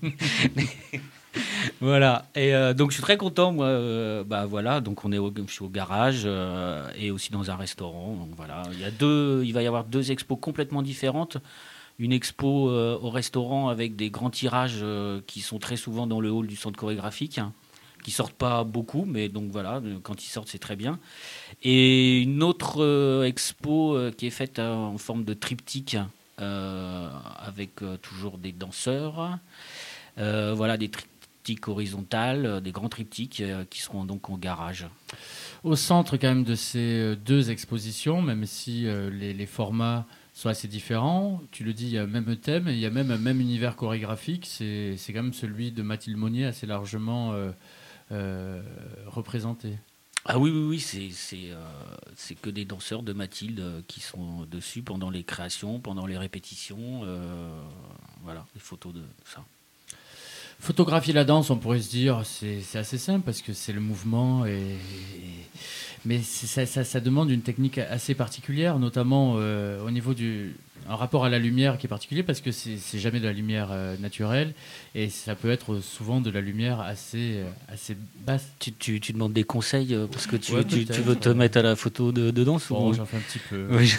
Voilà, et euh, donc je suis très content, moi. Euh, bah voilà, donc on est au, je suis au garage euh, et aussi dans un restaurant. Donc voilà, il y a deux, il va y avoir deux expos complètement différentes. Une expo euh, au restaurant avec des grands tirages euh, qui sont très souvent dans le hall du centre chorégraphique, hein, qui sortent pas beaucoup, mais donc voilà, quand ils sortent c'est très bien. Et une autre euh, expo euh, qui est faite euh, en forme de triptyque euh, avec euh, toujours des danseurs. Euh, voilà, des triptyques horizontales, euh, des grands triptyques euh, qui seront donc au garage. Au centre quand même de ces euh, deux expositions, même si euh, les, les formats sont assez différents, tu le dis, il y a un même thème, et il y a même un même univers chorégraphique, c'est, c'est quand même celui de Mathilde Monnier assez largement euh, euh, représenté. Ah oui, oui, oui, c'est, c'est, euh, c'est que des danseurs de Mathilde euh, qui sont dessus pendant les créations, pendant les répétitions, euh, voilà, des photos de ça. Photographier la danse, on pourrait se dire, c'est, c'est assez simple parce que c'est le mouvement, et, et- mais c'est- ça, ça- ça demande une technique assez particulière, notamment euh, au niveau du un rapport à la lumière qui est particulier parce que c'est, c'est jamais de la lumière euh, naturelle et ça peut être souvent de la lumière assez, euh, assez basse. Tu, tu, tu demandes des conseils euh, parce que tu, Ouais, tu, tu peut-être, veux te ouais. mettre à la photo de, de danse Bon, ou... j'en fais un petit peu. Oui, je-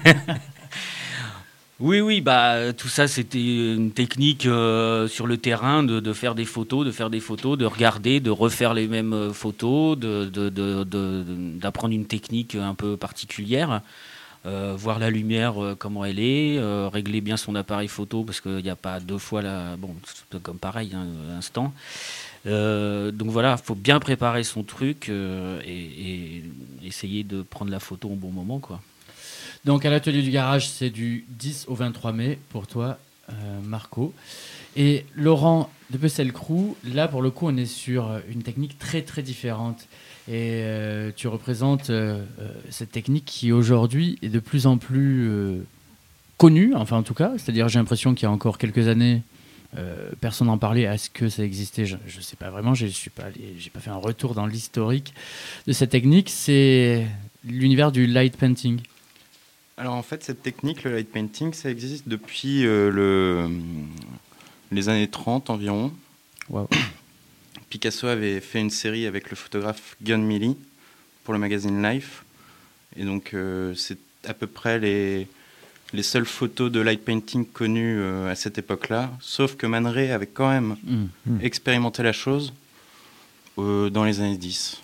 Oui, oui, bah, tout ça, c'était une technique euh, sur le terrain de, de faire des photos, de faire des photos, de regarder, de refaire les mêmes euh, photos, de, de, de, de- d'apprendre une technique un peu particulière, euh, voir la lumière, euh, comment elle est, euh, régler bien son appareil photo, parce qu'il n'y a pas deux fois la... Bon, c'est comme pareil, hein, instant. Euh, donc voilà, il faut bien préparer son truc euh, et, et essayer de prendre la photo au bon moment, quoi. Donc à l'atelier du garage, c'est du dix au vingt-trois mai pour toi, euh, Marco. Et Laurent de B S L Crew, là pour le coup, on est sur une technique très très différente. Et euh, tu représentes euh, euh, cette technique qui aujourd'hui est de plus en plus euh, connue, enfin en tout cas. C'est-à-dire j'ai l'impression qu'il y a encore quelques années, euh, personne n'en parlait. Est-ce que ça existait? Je ne sais pas vraiment, je n'ai pas, j'ai pas fait un retour dans l'historique de cette technique. C'est l'univers du light painting. Alors en fait, cette technique, le light painting, ça existe depuis euh, le, les années trente environ. Wow. Picasso avait fait une série avec le photographe Gun Milly pour le magazine Life. Et donc euh, c'est à peu près les, les seules photos de light painting connues euh, à cette époque-là, sauf que Man Ray avait quand même Mmh. expérimenté la chose euh, dans les années dix.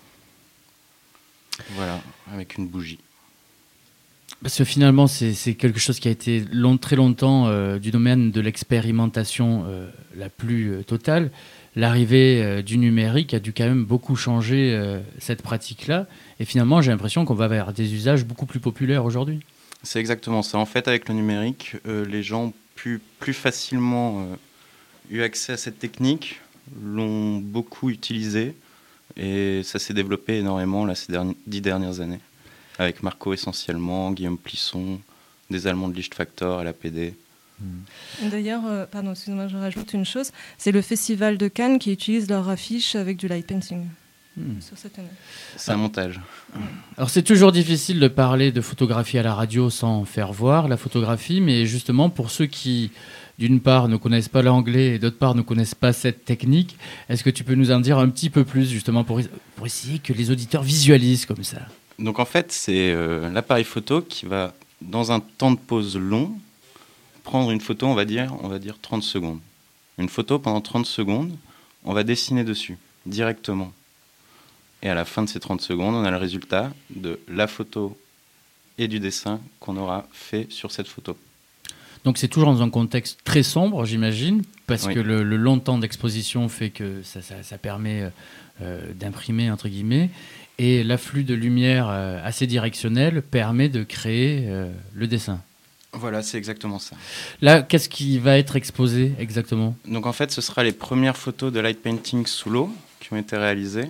Voilà, avec une bougie. Parce que finalement, c'est, c'est quelque chose qui a été long, très longtemps euh, du domaine de l'expérimentation euh, la plus euh, totale. L'arrivée euh, du numérique a dû quand même beaucoup changer euh, cette pratique-là. Et finalement, j'ai l'impression qu'on va vers des usages beaucoup plus populaires aujourd'hui. C'est exactement ça. En fait, avec le numérique, euh, les gens ont pu plus facilement euh, eu accès à cette technique, l'ont beaucoup utilisée, et ça s'est développé énormément là, ces derniers, dix dernières années. Avec Marco essentiellement, Guillaume Plisson, des Allemands de Lichtfaktor à la P D. D'ailleurs, euh, pardon, excusez-moi, je rajoute une chose. C'est le Festival de Cannes qui utilise leur affiche avec du light painting. Mmh. Sur cette année. C'est un montage. Alors c'est toujours difficile de parler de photographie à la radio sans faire voir la photographie, mais justement pour ceux qui, d'une part, ne connaissent pas l'anglais et d'autre part, ne connaissent pas cette technique, est-ce que tu peux nous en dire un petit peu plus justement pour, pour essayer que les auditeurs visualisent comme ça? Donc en fait, c'est euh, l'appareil photo qui va, dans un temps de pause long, prendre une photo, on va dire, on va dire trente secondes. Une photo pendant trente secondes, on va dessiner dessus, directement. Et à la fin de ces trente secondes, on a le résultat de la photo et du dessin qu'on aura fait sur cette photo. Donc c'est toujours dans un contexte très sombre, j'imagine, parce Oui. que le, le long temps d'exposition fait que ça, ça, ça permet euh, d'imprimer, entre guillemets, et l'afflux de lumière euh, assez directionnel permet de créer euh, le dessin. Voilà, c'est exactement ça. Là, qu'est-ce qui va être exposé exactement? Donc en fait, ce sera les premières photos de light painting sous l'eau qui ont été réalisées.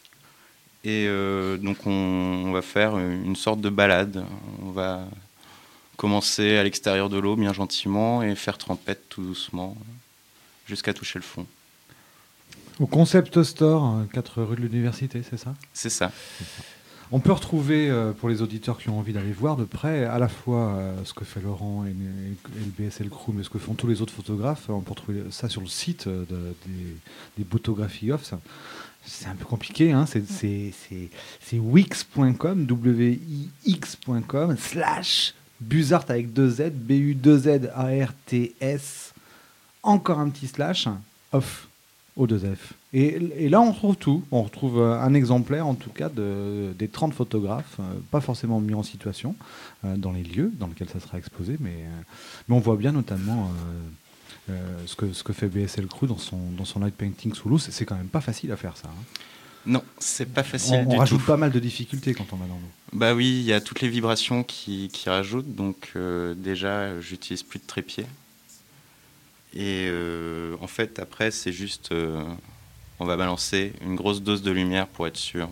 Et euh, donc on, on va faire une sorte de balade. On va commencer à l'extérieur de l'eau bien gentiment et faire trempette tout doucement jusqu'à toucher le fond. Au Concept Store, quatre rue de l'Université, c'est ça? C'est ça. On peut retrouver, euh, pour les auditeurs qui ont envie d'aller voir de près, à la fois euh, ce que fait Laurent et, et le B S L Crew, mais ce que font tous les autres photographes. On peut retrouver ça sur le site de, des, des Photography Off. Ça, c'est un peu compliqué, hein, c'est, c'est, c'est, c'est wix point com, W I X point com, slash Buzart avec deux Z, B U deux Z A R T S, encore un petit slash, off, O deux F. Et, et là, on retrouve tout. On retrouve euh, un exemplaire, en tout cas, de, des trente photographes, euh, pas forcément mis en situation, euh, dans les lieux dans lesquels ça sera exposé, mais, euh, mais on voit bien notamment euh, euh, ce, que, ce que fait B S L Crew dans son, dans son light painting sous l'eau. C'est, c'est quand même pas facile à faire, ça. Hein. Non, c'est pas facile on, du on rajoute tout. pas mal de difficultés quand on va dans l'eau. Bah oui, il y a toutes les vibrations qui, qui rajoutent. Donc euh, déjà, j'utilise plus de trépied. Et euh, en fait, après, c'est juste... Euh, on va balancer une grosse dose de lumière pour être sûr.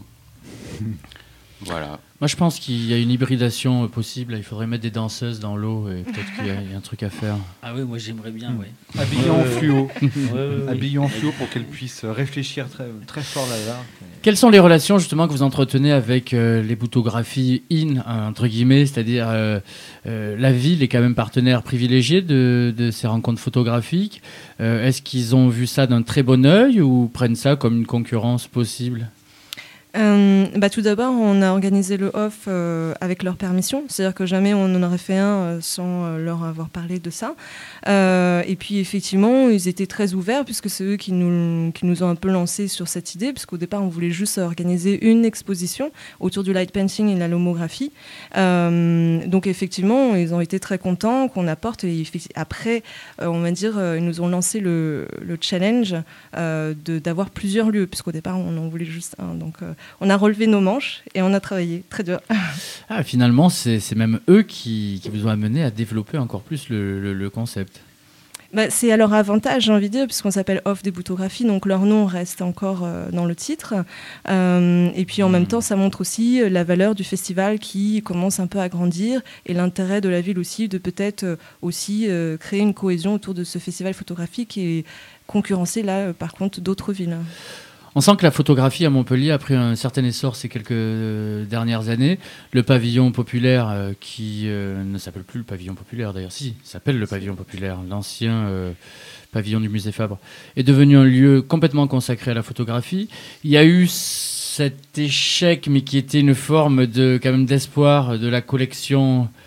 Voilà. Moi, je pense qu'il y a une hybridation euh, possible. Il faudrait mettre des danseuses dans l'eau et peut-être qu'il y a, il y a un truc à faire. Ah oui, moi j'aimerais bien, oui. Habillées en fluo. Ouais, ouais, ouais. Habillées en fluo pour qu'elles puissent réfléchir très, très fort là-bas. Quelles sont les relations justement que vous entretenez avec euh, les photographies in, euh, entre guillemets, c'est-à-dire euh, euh, la ville est quand même partenaire privilégié de, de ces rencontres photographiques. Euh, est-ce qu'ils ont vu ça d'un très bon œil ou prennent ça comme une concurrence possible? Euh, bah, tout d'abord, on a organisé le off euh, avec leur permission, c'est-à-dire que jamais on en aurait fait un euh, sans euh, leur avoir parlé de ça. Euh, et puis effectivement, ils étaient très ouverts puisque c'est eux qui nous, qui nous ont un peu lancé sur cette idée, puisqu'au départ, on voulait juste organiser une exposition autour du light painting et de la lomographie. Euh, donc effectivement, ils ont été très contents qu'on apporte. Et après, euh, on va dire, euh, ils nous ont lancé le, le challenge euh, de, d'avoir plusieurs lieux, puisqu'au départ, on en voulait juste un. Donc euh, on a relevé nos manches et on a travaillé très dur. Ah, finalement, c'est, c'est même eux qui, qui vous ont amené à développer encore plus le, le, le concept. Bah, c'est à leur avantage, j'ai envie de dire, puisqu'on s'appelle Off des photographies, donc leur nom reste encore euh, dans le titre. Euh, et puis en mmh. même temps, ça montre aussi la valeur du festival qui commence un peu à grandir et l'intérêt de la ville aussi de peut-être euh, aussi euh, créer une cohésion autour de ce festival photographique et concurrencer là, euh, par contre, d'autres villes. On sent que la photographie à Montpellier a pris un certain essor ces quelques euh, dernières années. Le pavillon populaire, euh, qui euh, ne s'appelle plus le pavillon populaire d'ailleurs, si, il s'appelle le pavillon populaire, l'ancien euh, pavillon du musée Fabre, est devenu un lieu complètement consacré à la photographie. Il y a eu cet échec, mais qui était une forme de, quand même d'espoir de la collection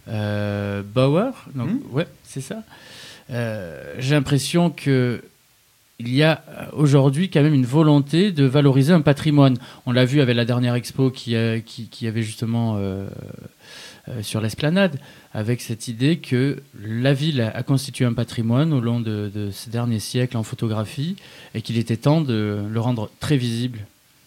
euh, Bauer. Donc, mmh. Ouais, c'est ça. Euh, j'ai l'impression que il y a aujourd'hui quand même une volonté de valoriser un patrimoine. On l'a vu avec la dernière expo qui, a, qui, qui avait justement euh, euh, sur l'esplanade, avec cette idée que la ville a constitué un patrimoine au long de, de ces derniers siècles en photographie et qu'il était temps de le rendre très visible.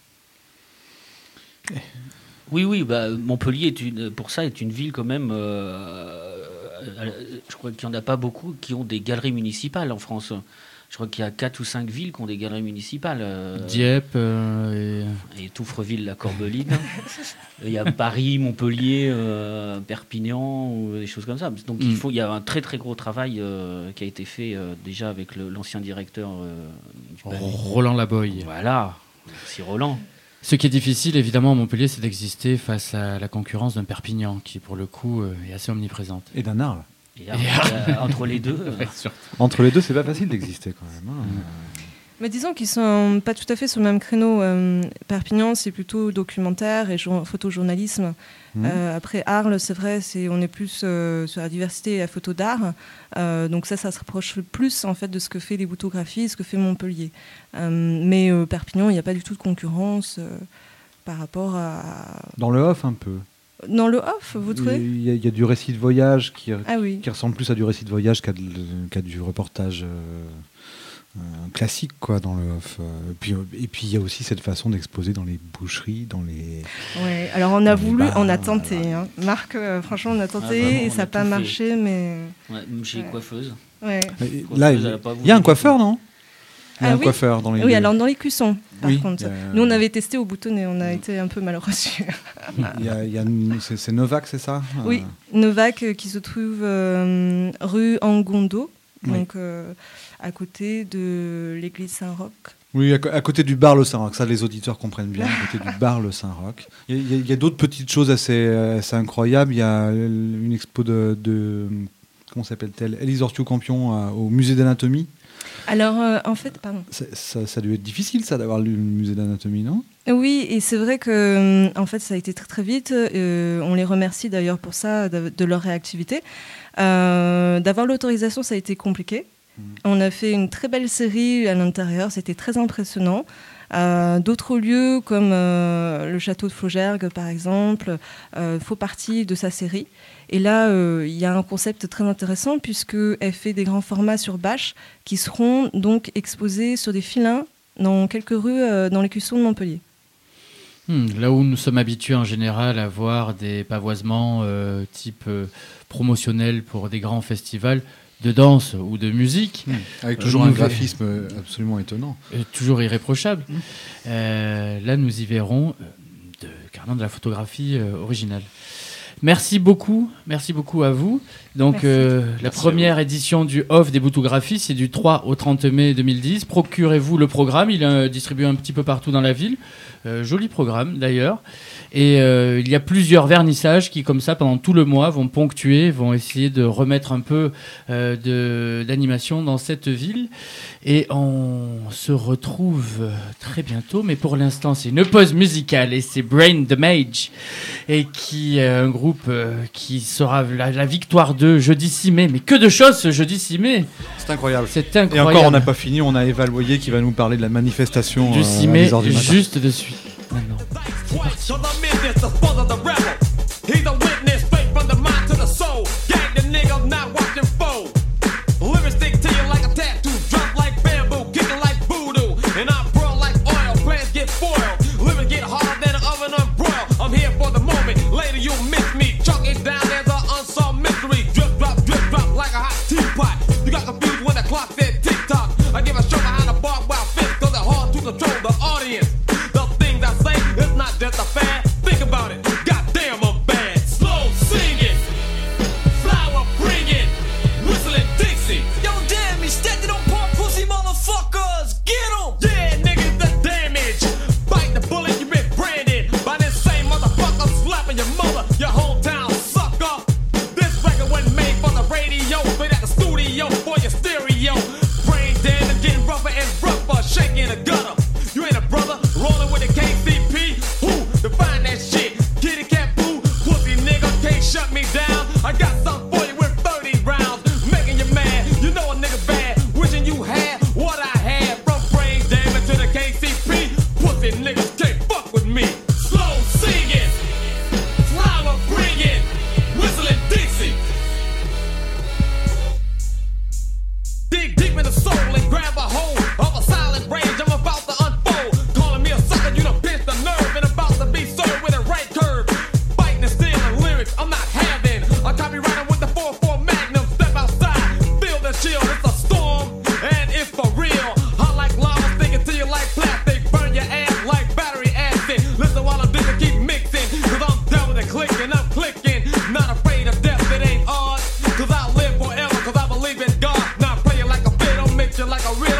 Oui, oui, bah, Montpellier, est une, pour ça, est une ville quand même... Euh, euh, je crois qu'il n'y en a pas beaucoup qui ont des galeries municipales en France. Je crois qu'il y a quatre ou cinq villes qui ont des galeries municipales. Euh, Dieppe euh, et... et Touffreville, la Corbeline. Il y a Paris, Montpellier, euh, Perpignan, ou des choses comme ça. Donc mm. il, faut, il y a un très très gros travail euh, qui a été fait euh, déjà avec le, l'ancien directeur euh, du Palais. Roland Laboye. Voilà, merci Roland. Ce qui est difficile, évidemment, à Montpellier, c'est d'exister face à la concurrence d'un Perpignan, qui, pour le coup, est assez omniprésente. Et d'un Arles. Et euh, entre les deux. Euh... Entre les deux, c'est pas facile d'exister, quand même. Hein. Mmh. Mais disons qu'ils sont pas tout à fait sur le même créneau. Euh, Perpignan, c'est plutôt documentaire et jour- photojournalisme. Mmh. Euh, après Arles, c'est vrai, c'est, on est plus euh, sur la diversité et la photo d'art. Euh, donc ça, ça se rapproche plus en fait de ce que fait les photographies, ce que fait Montpellier. Euh, mais euh, Perpignan, il n'y a pas du tout de concurrence euh, par rapport à... Dans le off, un peu. Dans le off, vous trouvez ? Il y, a, il y a du récit de voyage qui, ah oui. qui ressemble plus à du récit de voyage qu'à, de, qu'à du reportage euh, euh, classique, quoi, dans le off. Et puis, et puis il y a aussi cette façon d'exposer dans les boucheries, dans les... Ouais, alors on a voulu, bars, on a tenté. Voilà. Hein. Marc, euh, franchement, on a tenté ah, vraiment, et ça n'a pas marché, fait. mais... Ouais, chez les ouais. coiffeuses. Ouais. Là, il y a un coiffeur, non ? Il y a ah, un oui. coiffeur dans les... Oui, alors dans les cuissons, par oui, contre. A... Nous, on avait testé au boutonnet, on a été un peu mal reçus. il y a, il y a, c'est, c'est Novak, c'est ça ? Oui, Novak euh, qui se trouve euh, rue Angondo, oui. donc euh, à côté de l'église Saint-Roch. Oui, à, à côté du bar Le Saint-Roch, ça les auditeurs comprennent bien, à côté du bar Le Saint-Roch. Il y a, il y a d'autres petites choses assez, assez incroyables. Il y a une expo de... de comment s'appelle-t-elle ? Élise Ortiaux-Campion euh, au musée d'anatomie. Alors, euh, en fait, pardon. Ça, ça, ça a dû être difficile, ça, d'avoir lu le musée d'anatomie, non ? Oui, et c'est vrai que, en fait, ça a été très très vite. Euh, on les remercie d'ailleurs pour ça, de, de leur réactivité. Euh, d'avoir l'autorisation, ça a été compliqué. Mmh. On a fait une très belle série à l'intérieur, c'était très impressionnant. Euh, d'autres lieux comme euh, le château de Flaugergue par exemple euh, font partie de sa série et là il euh, y a un concept très intéressant puisqu'elle fait des grands formats sur bâche qui seront donc exposés sur des filins dans quelques rues euh, dans les cuissons de Montpellier. Hmm, là où nous sommes habitués en général à voir des pavoisements euh, type euh, promotionnels pour des grands festivals de danse ou de musique. Mmh. Avec toujours euh, un graphisme v... absolument étonnant. Euh, toujours irréprochable. Mmh. Euh, là, nous y verrons euh, de, carrément de la photographie euh, originale. Merci beaucoup, merci beaucoup à vous. Donc, euh, la merci première édition du Off des photographies, c'est du trois au trente mai deux mille dix. Procurez-vous le programme, il est distribué un petit peu partout dans la ville. Euh, joli programme d'ailleurs. Et euh, il y a plusieurs vernissages qui, comme ça, pendant tout le mois, vont ponctuer, vont essayer de remettre un peu euh, de, d'animation dans cette ville. Et on se retrouve très bientôt. Mais pour l'instant, c'est une pause musicale et c'est Brain the Mage, et qui est un groupe euh, qui sera la, la victoire de jeudi six mai. Mais que de choses ce jeudi six mai! C'est incroyable. C'est incroyable. Et encore, on n'a pas fini. On a évalué qui va nous parler de la manifestation du six mai, euh, juste de suite. Maintenant. C'est parti. I got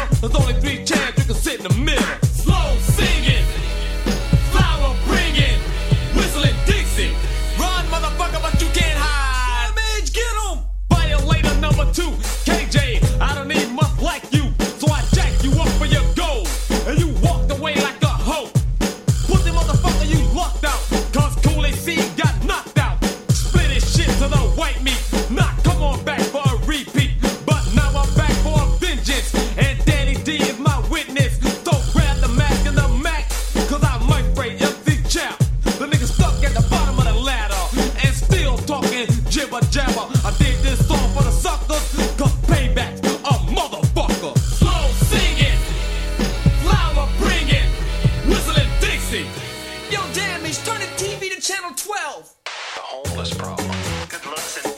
There's only three chairs, you can sit in the middle. Slow singing, flower bringing, whistling Dixie. Run, motherfucker, but you can't hide. Damage, get 'em. Violator number two, K J. I don't need much like you, so I jack you up for your gold. And you walked away like a hoe. Pussy motherfucker, you lucked out. Cause Kool-Aid Seed got knocked out. Split his shit to the white meat. Now come on back for a repeat. But now I'm back for a vengeance. And Danny D is my witness. So grab the Mac and the Mac. Cause I might spray M C Chap. The nigga stuck at the bottom of the ladder. And still talking jibber jabber. I did this song for the suckers. Cause payback's a motherfucker. Slow singing, flower bringing, whistling Dixie. Yo, Damage, turn the T V to channel twelve. The homeless problem. Good listen.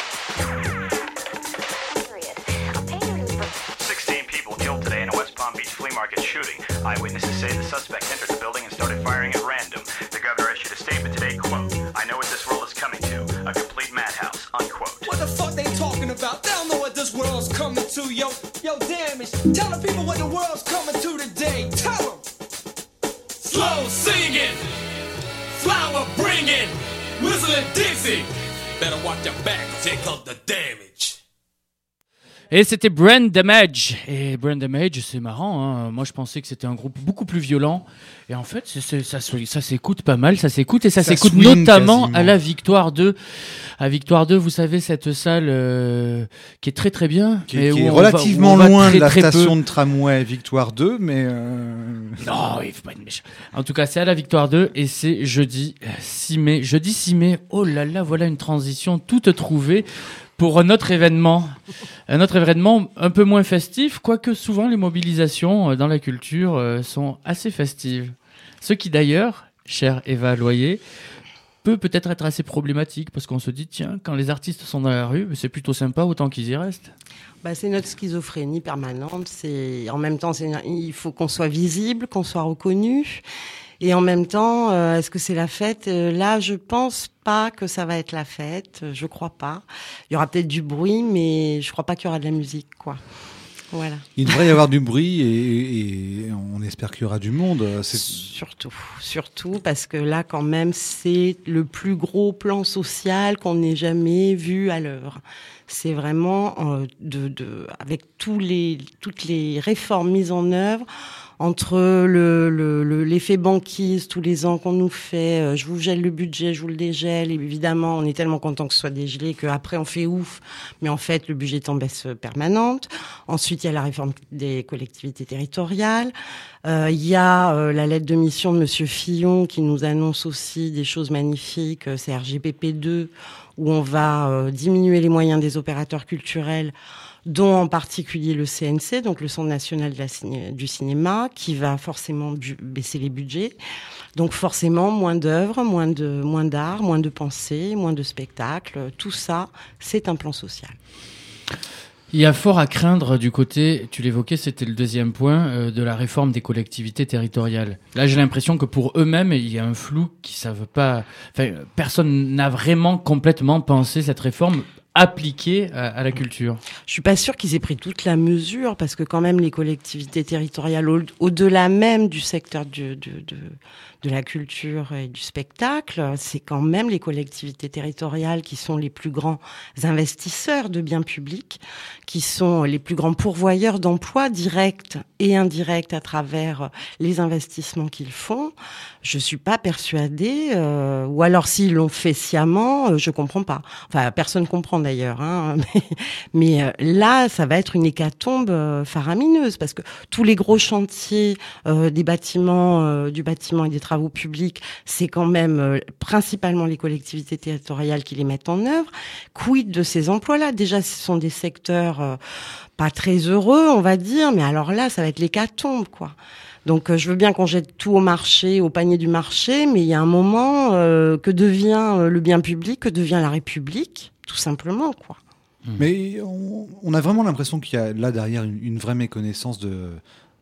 sixteen people killed today in a West Palm Beach flea market shooting. Eyewitnesses say the suspect entered the building and started firing at random. The governor issued a statement today, quote, I know what this world is coming to, a complete madhouse, unquote. What the fuck they talking about? They don't know what this world's coming to, yo. Yo, Damage, tell the people what the world's coming to today. Tell them. Slow singing, flower bringing, whistling Dixie. Better watch your back, cause here comes the damage. Et c'était Brain Damage. Et Brain Damage, c'est marrant. Hein. Moi, je pensais que c'était un groupe beaucoup plus violent. Et en fait, c'est, c'est, ça, ça s'écoute pas mal. Ça s'écoute et ça, ça s'écoute notamment quasiment. À la Victoire deux. À Victoire deux, vous savez, cette salle euh, qui est très très bien. Qui, qui est relativement va, loin très, de la station peu. de tramway Victoire deux, mais... Euh... Non, il faut pas être méchant. En tout cas, c'est à la Victoire deux et c'est jeudi six mai. Jeudi six mai, oh là là, voilà une transition toute trouvée. Pour un autre événement, un autre événement un peu moins festif, quoique souvent les mobilisations dans la culture sont assez festives. Ce qui d'ailleurs, chère Eva Loyer, peut peut-être être assez problématique parce qu'on se dit, tiens, quand les artistes sont dans la rue, c'est plutôt sympa autant qu'ils y restent. Bah, c'est notre schizophrénie permanente. C'est, en même temps, c'est, il faut qu'on soit visible, qu'on soit reconnu. Et en même temps, euh, est-ce que c'est la fête ? euh, Là, je pense pas que ça va être la fête. Je crois pas. Il y aura peut-être du bruit, mais je crois pas qu'il y aura de la musique, quoi. Voilà. Il devrait y avoir du bruit et, et on espère qu'il y aura du monde. C'est... Surtout, surtout parce que là, quand même, c'est le plus gros plan social qu'on ait jamais vu à l'heure. C'est vraiment euh, de, de, avec tous les, toutes les réformes mises en œuvre. Entre le, le, le, l'effet banquise tous les ans qu'on nous fait, euh, je vous gèle le budget, je vous le dégèle, et évidemment, on est tellement content que ce soit dégelé qu'après on fait ouf, mais en fait, le budget est en baisse permanente. Ensuite, il y a la réforme des collectivités territoriales. Euh, il y a euh, la lettre de mission de Monsieur Fillon qui nous annonce aussi des choses magnifiques, euh, c'est R G P P deux, où on va euh, diminuer les moyens des opérateurs culturels, dont en particulier le C N C, donc le Centre national de la ciné- du cinéma, qui va forcément bu- baisser les budgets. Donc forcément, moins d'œuvres, moins de, moins d'art, moins de pensées, moins de spectacles. Tout ça, c'est un plan social. Il y a fort à craindre du côté, tu l'évoquais, c'était le deuxième point, euh, de la réforme des collectivités territoriales. Là, j'ai l'impression que pour eux-mêmes, il y a un flou qui savent pas... Enfin, personne n'a vraiment complètement pensé cette réforme appliquée à, à la culture. Je suis pas sûre qu'ils aient pris toute la mesure, parce que quand même, les collectivités territoriales, au- au-delà même du secteur du, de, de, de la culture et du spectacle, c'est quand même les collectivités territoriales qui sont les plus grands investisseurs de biens publics, qui sont les plus grands pourvoyeurs d'emplois directs et indirects à travers les investissements qu'ils font. Je suis pas persuadée, euh, ou alors s'ils l'ont fait sciemment, euh, je comprends pas. Enfin, personne comprend d'ailleurs, hein, mais, mais euh, là, ça va être une hécatombe euh, faramineuse, parce que tous les gros chantiers euh, des bâtiments, euh, du bâtiment et des travaux publics, c'est quand même euh, principalement les collectivités territoriales qui les mettent en œuvre. Quid de ces emplois-là ? Déjà, ce sont des secteurs euh, pas très heureux, on va dire, mais alors là, ça va être l'hécatombe, quoi. Donc, euh, je veux bien qu'on jette tout au marché, au panier du marché, mais il y a un moment, euh, que devient euh, le bien public, que devient la République, tout simplement, quoi. Mais on, on a vraiment l'impression qu'il y a là derrière une, une vraie méconnaissance de,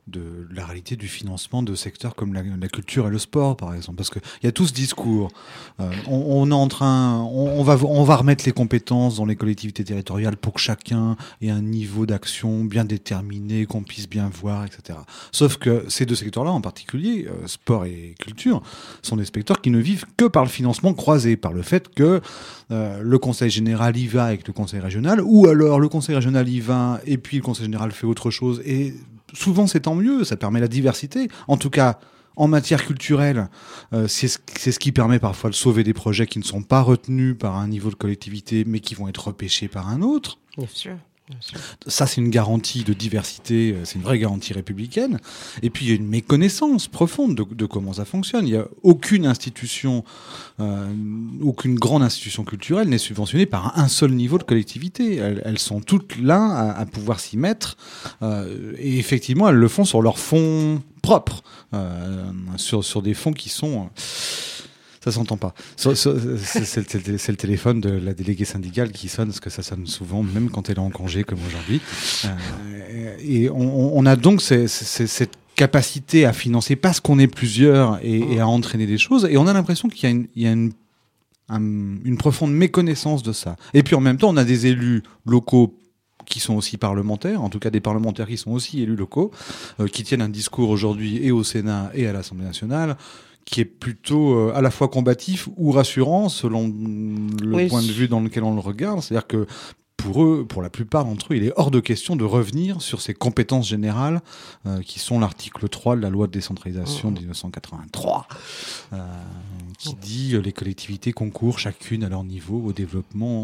de la réalité du financement de secteurs comme la, la culture et le sport, par exemple. Parce qu'il y a tout ce discours. Euh, on, on est en train, on, on, va, on va remettre les compétences dans les collectivités territoriales pour que chacun ait un niveau d'action bien déterminé, qu'on puisse bien voir, et cetera. Sauf que ces deux secteurs-là, en particulier, euh, sport et culture, sont des secteurs qui ne vivent que par le financement croisé, par le fait que euh, le conseil général y va avec le conseil régional, ou alors le conseil régional y va et puis le conseil général fait autre chose. Et souvent, c'est tant mieux, ça permet la diversité. En tout cas, en matière culturelle, euh, c'est, ce, c'est ce qui permet parfois de sauver des projets qui ne sont pas retenus par un niveau de collectivité, mais qui vont être repêchés par un autre. Bien sûr. Ça, c'est une garantie de diversité, c'est une vraie garantie républicaine. Et puis, il y a une méconnaissance profonde de, de comment ça fonctionne. Il n'y a aucune institution, euh, aucune grande institution culturelle n'est subventionnée par un seul niveau de collectivité. Elles, elles sont toutes là à, à pouvoir s'y mettre. Euh, et effectivement, elles le font sur leurs fonds propres, euh, sur, sur des fonds qui sont... Euh, Ça s'entend pas. C'est, c'est, c'est, c'est le téléphone de la déléguée syndicale qui sonne, parce que ça sonne souvent, même quand elle est en congé comme aujourd'hui. Euh, et on, on a donc ces, ces, cette capacité à financer parce qu'on est plusieurs et, et à entraîner des choses. Et on a l'impression qu'il y a une, il y a une, un, une profonde méconnaissance de ça. Et puis en même temps, on a des élus locaux qui sont aussi parlementaires, en tout cas des parlementaires qui sont aussi élus locaux, euh, qui tiennent un discours aujourd'hui et au Sénat et à l'Assemblée nationale, qui est plutôt euh, à la fois combatif ou rassurant selon le oui, point de vue dans lequel on le regarde. C'est-à-dire que pour eux, pour la plupart d'entre eux, il est hors de question de revenir sur ces compétences générales euh, qui sont l'article trois de la loi de décentralisation mmh. de dix-neuf cent quatre-vingt-trois, euh, qui dit euh, les collectivités concourent chacune à leur niveau au développement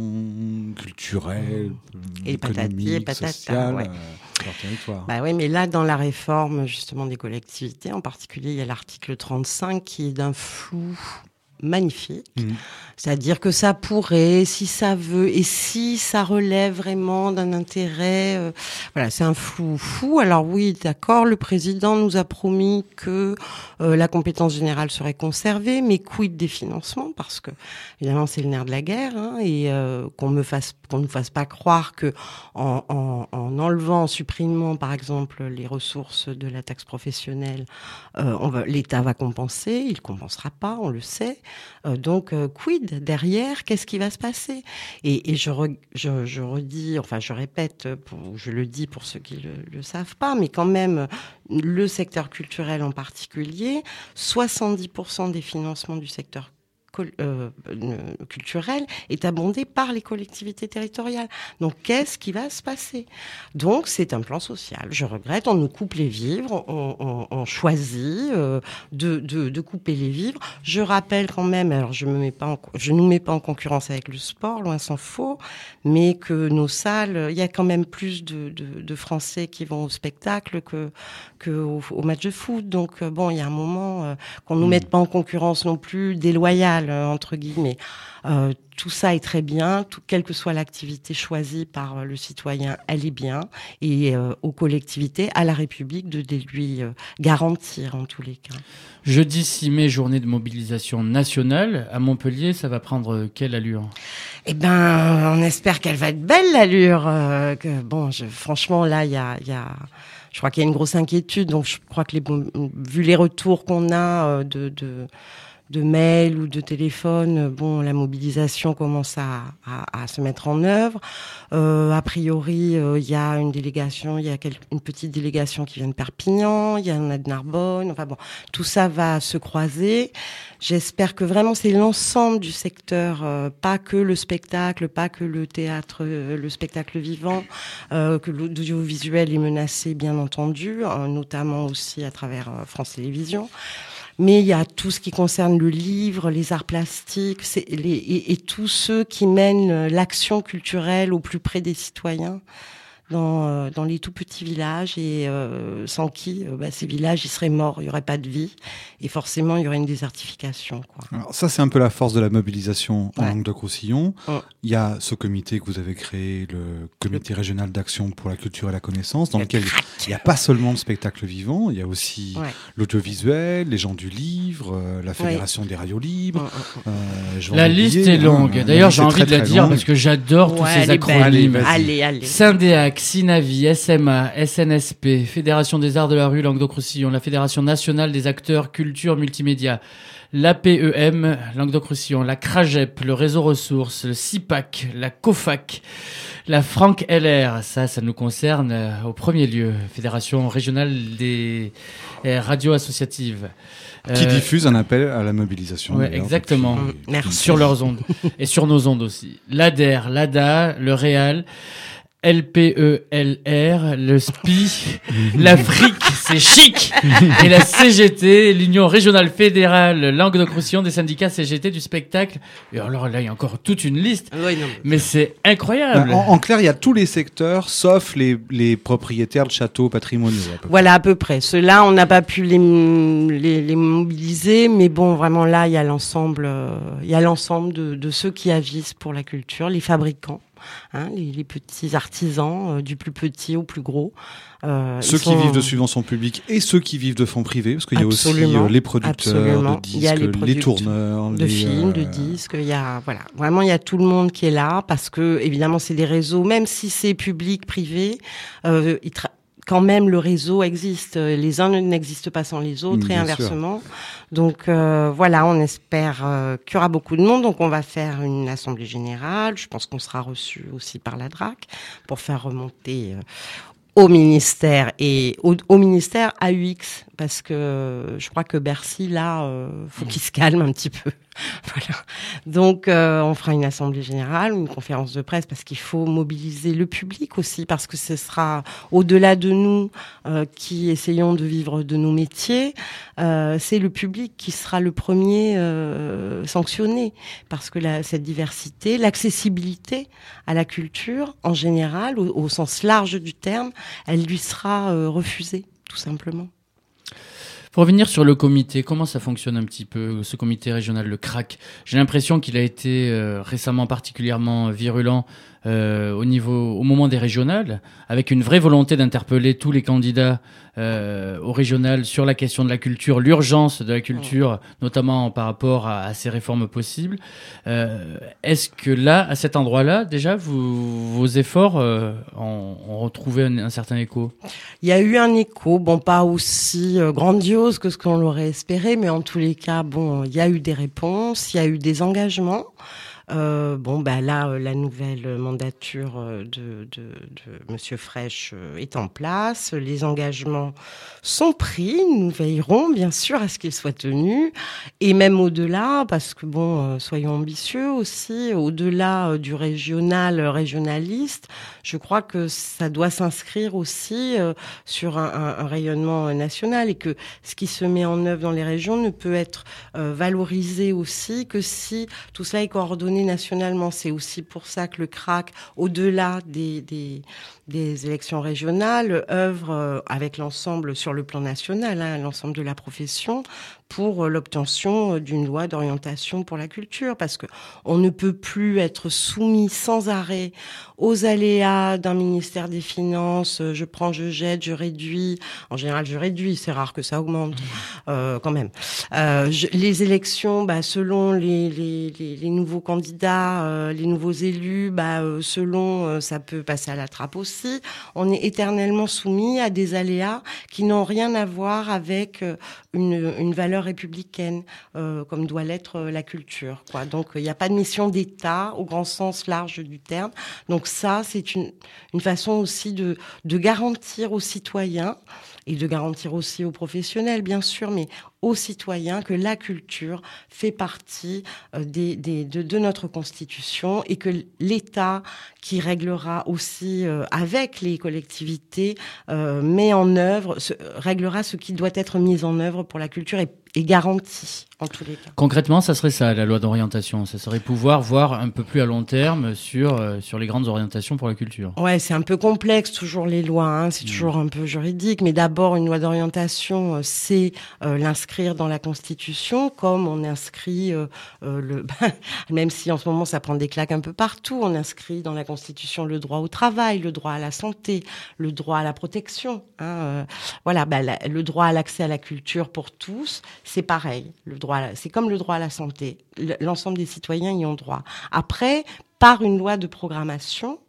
culturel, et économique, patati, et patata, social ouais. euh, de leur territoire. Bah oui, mais là, dans la réforme justement des collectivités, en particulier, il y a l'article trente-cinq qui est d'un flou magnifique. Mmh. C'est-à-dire que ça pourrait, si ça veut, et si ça relève vraiment d'un intérêt, euh, voilà, c'est un flou fou. Alors oui, d'accord, le président nous a promis que euh, la compétence générale serait conservée, mais quid des financements, parce que évidemment c'est le nerf de la guerre, hein, et euh, qu'on me fasse, qu'on ne fasse pas croire que en, en, en enlevant, en supprimant par exemple les ressources de la taxe professionnelle, euh, on va, l'État va compenser, il compensera pas, on le sait. Euh, donc euh, quid derrière, qu'est-ce qui va se passer? Et, et je, re, je, je redis, enfin je répète, pour, je le dis pour ceux qui le, le savent pas, mais quand même, le secteur culturel en particulier, soixante-dix pour cent des financements du secteur Euh, culturel est abondé par les collectivités territoriales. Donc, qu'est-ce qui va se passer? Donc, c'est un plan social. Je regrette, on nous coupe les vivres, on, on, on choisit euh, de, de, de couper les vivres. Je rappelle quand même, alors je me mets pas en, je nous mets pas en concurrence avec le sport, loin s'en faut, mais que nos salles, il y a quand même plus de, de, de Français qui vont au spectacle que, que au, au match de foot. Donc, bon, il y a un moment euh, qu'on nous mmh. mette pas en concurrence non plus déloyale, entre guillemets. Euh, tout ça est très bien, tout, quelle que soit l'activité choisie par le citoyen, elle est bien. Et euh, aux collectivités, à la République, de, de lui euh, garantir en tous les cas. Jeudi six mai, journée de mobilisation nationale. À Montpellier, ça va prendre quelle allure? Eh ben, on espère qu'elle va être belle, l'allure. Euh, que, bon, je, franchement, là, il y a... Y a je crois qu'il y a une grosse inquiétude. Donc, je crois que les, vu les retours qu'on a euh, de... de de mails ou de téléphone, bon, la mobilisation commence à, à, à se mettre en œuvre. Euh, a priori, il euh, y a une délégation, il y a quel, une petite délégation qui vient de Perpignan, il y en a de Narbonne. Enfin bon, tout ça va se croiser. J'espère que vraiment c'est l'ensemble du secteur, euh, pas que le spectacle, pas que le théâtre, euh, le spectacle vivant, euh, que l'audiovisuel est menacé, bien entendu, euh, notamment aussi à travers euh, France Télévisions. Mais il y a tout ce qui concerne le livre, les arts plastiques, c'est les, et, et tous ceux qui mènent l'action culturelle au plus près des citoyens dans, euh, dans les tout petits villages, et euh, sans qui euh, bah, ces villages ils seraient morts, il n'y aurait pas de vie, et forcément il y aurait une désertification, quoi. Alors ça, c'est un peu la force de la mobilisation en ouais. Languedoc-Roussillon. Ouais. Il y a ce comité que vous avez créé, le comité le... régional d'action pour la culture et la connaissance, dans le lequel il n'y a pas seulement le spectacle vivant, il y a aussi ouais. l'audiovisuel, les gens du livre, euh, la fédération ouais. des radios libres. Ouais. Euh, la liste est longue. Hein, D'ailleurs, j'ai envie de la dire longue. Parce que j'adore ouais, tous ces acronymes. Allez, allez. Syndéac, Figeac, Sinavi, S M A, S N S P, Fédération des Arts de la Rue Languedoc-Roussillon, la Fédération Nationale des Acteurs Culture Multimédia, l'A P E M Languedoc-Roussillon, la CRAGEP, le Réseau Ressources, le C I P A C, la COFAC, la Franck L R, ça, ça nous concerne euh, au premier lieu, Fédération Régionale des euh, Radios Associatives. Qui Euh, diffuse un appel à la mobilisation. Ouais, d'ailleurs, exactement. depuis- Sur leurs ondes. Et sur nos ondes aussi. L'A D E R, l'A D A, le Réal, L P E L R, le S P I, l'Afrique, c'est chic, et la C G T, l'Union Régionale Fédérale Languedoc-Roussillon des syndicats C G T du spectacle. Et alors là, il y a encore toute une liste. Oui, non, mais c'est incroyable. En, en clair, il y a tous les secteurs, sauf les, les propriétaires de châteaux patrimoniaux. à peu Voilà, à peu près. Ceux-là, on n'a pas pu les, les, les mobiliser, mais bon, vraiment là, il y a l'ensemble, euh, il y a l'ensemble de, de ceux qui avisent pour la culture, les fabricants, hein, les, les petits artisans, euh, du plus petit au plus gros. Euh, Ceux ils qui sont- vivent de subventions publiques et ceux qui vivent de fonds privés, parce qu'il y a aussi Absolument, euh, les producteurs absolument. de Il y a disques, les les, producteurs tourneurs, de les, films, euh, de disques. Il y a, voilà, vraiment, il y a tout le monde qui est là parce que, évidemment, c'est des réseaux, même si c'est public, privé, euh, ils tra- quand même, le réseau existe. Les uns n'existent pas sans les autres, Bien et inversement. Donc euh, voilà, on espère euh, qu'il y aura beaucoup de monde. Donc on va faire une assemblée générale. Je pense qu'on sera reçu aussi par la D R A C pour faire remonter euh, au ministère et au, au ministère A U X, parce que euh, je crois que Bercy, là, euh, faut qu'il se calme un petit peu. Voilà. Donc, euh, on fera une assemblée générale, une conférence de presse, parce qu'il faut mobiliser le public aussi, parce que ce sera au-delà de nous euh, qui essayons de vivre de nos métiers, euh, c'est le public qui sera le premier euh, sanctionné, parce que la, cette diversité, l'accessibilité à la culture en général, au, au sens large du terme, elle lui sera euh, refusée, tout simplement. Pour revenir sur le comité, comment ça fonctionne un petit peu, ce comité régional, le C R A C? J'ai l'impression qu'il a été euh, récemment particulièrement virulent euh, au niveau, au moment des régionales, avec une vraie volonté d'interpeller tous les candidats euh, au régional sur la question de la culture, l'urgence de la culture, notamment par rapport à, à ces réformes possibles. Euh, est-ce que là, à cet endroit-là, déjà, vous, vos efforts euh, ont, ont retrouvé un, un certain écho? Il y a eu un écho, bon, pas aussi euh, grandiose que ce qu'on l'aurait espéré, mais en tous les cas, bon, il y a eu des réponses, il y a eu des engagements. Euh, bon, bah là, euh, la nouvelle mandature euh, de, de, de Monsieur Fraîche euh, est en place. Les engagements sont pris. Nous veillerons, bien sûr, à ce qu'ils soient tenus. Et même au-delà, parce que bon, euh, soyons ambitieux aussi, au-delà euh, du régional, euh, régionaliste, je crois que ça doit s'inscrire aussi euh, sur un, un, un rayonnement euh, national, et que ce qui se met en œuvre dans les régions ne peut être euh, valorisé aussi que si tout cela est coordonné nationalement. C'est aussi pour ça que le C R A C, au-delà des, des, des élections régionales, œuvre euh, avec l'ensemble sur le plan national, hein, l'ensemble de la profession, pour euh, l'obtention d'une loi d'orientation pour la culture, parce que on ne peut plus être soumis sans arrêt aux aléas d'un ministère des Finances. euh, Je prends, je jette, je réduis. En général, je réduis. C'est rare que ça augmente, euh, quand même. Euh, je, les élections, bah, selon les, les, les, les nouveaux candidats, euh, les nouveaux élus, bah, euh, selon, euh, ça peut passer à la trappe aussi. On est éternellement soumis à des aléas qui n'ont rien à voir avec euh, une, une valeur républicaine, euh, comme doit l'être euh, la culture, quoi. Donc, il n'y a pas de mission d'État au grand sens large du terme. Donc ça, c'est une, une façon aussi de, de garantir aux citoyens, et de garantir aussi aux professionnels, bien sûr, mais aux citoyens, que la culture fait partie euh, des, des, de, de notre Constitution, et que l'État, qui réglera aussi euh, avec les collectivités, euh, met en œuvre, ce, réglera ce qui doit être mis en œuvre pour la culture, et, et garanti en tous les cas. Concrètement, ça serait ça, la loi d'orientation. Ça serait pouvoir voir un peu plus à long terme sur, euh, sur les grandes orientations pour la culture. Ouais, c'est un peu complexe, toujours les lois, hein, c'est mmh. toujours un peu juridique. Mais d'abord, une loi d'orientation, euh, c'est euh, l'inscrire dans la Constitution, comme on inscrit, euh, euh, le, même si en ce moment ça prend des claques un peu partout, on inscrit dans la Constitution le droit au travail, le droit à la santé, le droit à la protection. Hein, euh, voilà, bah, la, le droit à l'accès à la culture pour tous, c'est pareil. Le droit, à, c'est comme le droit à la santé. L'ensemble des citoyens y ont droit. Après, par une loi de programmation,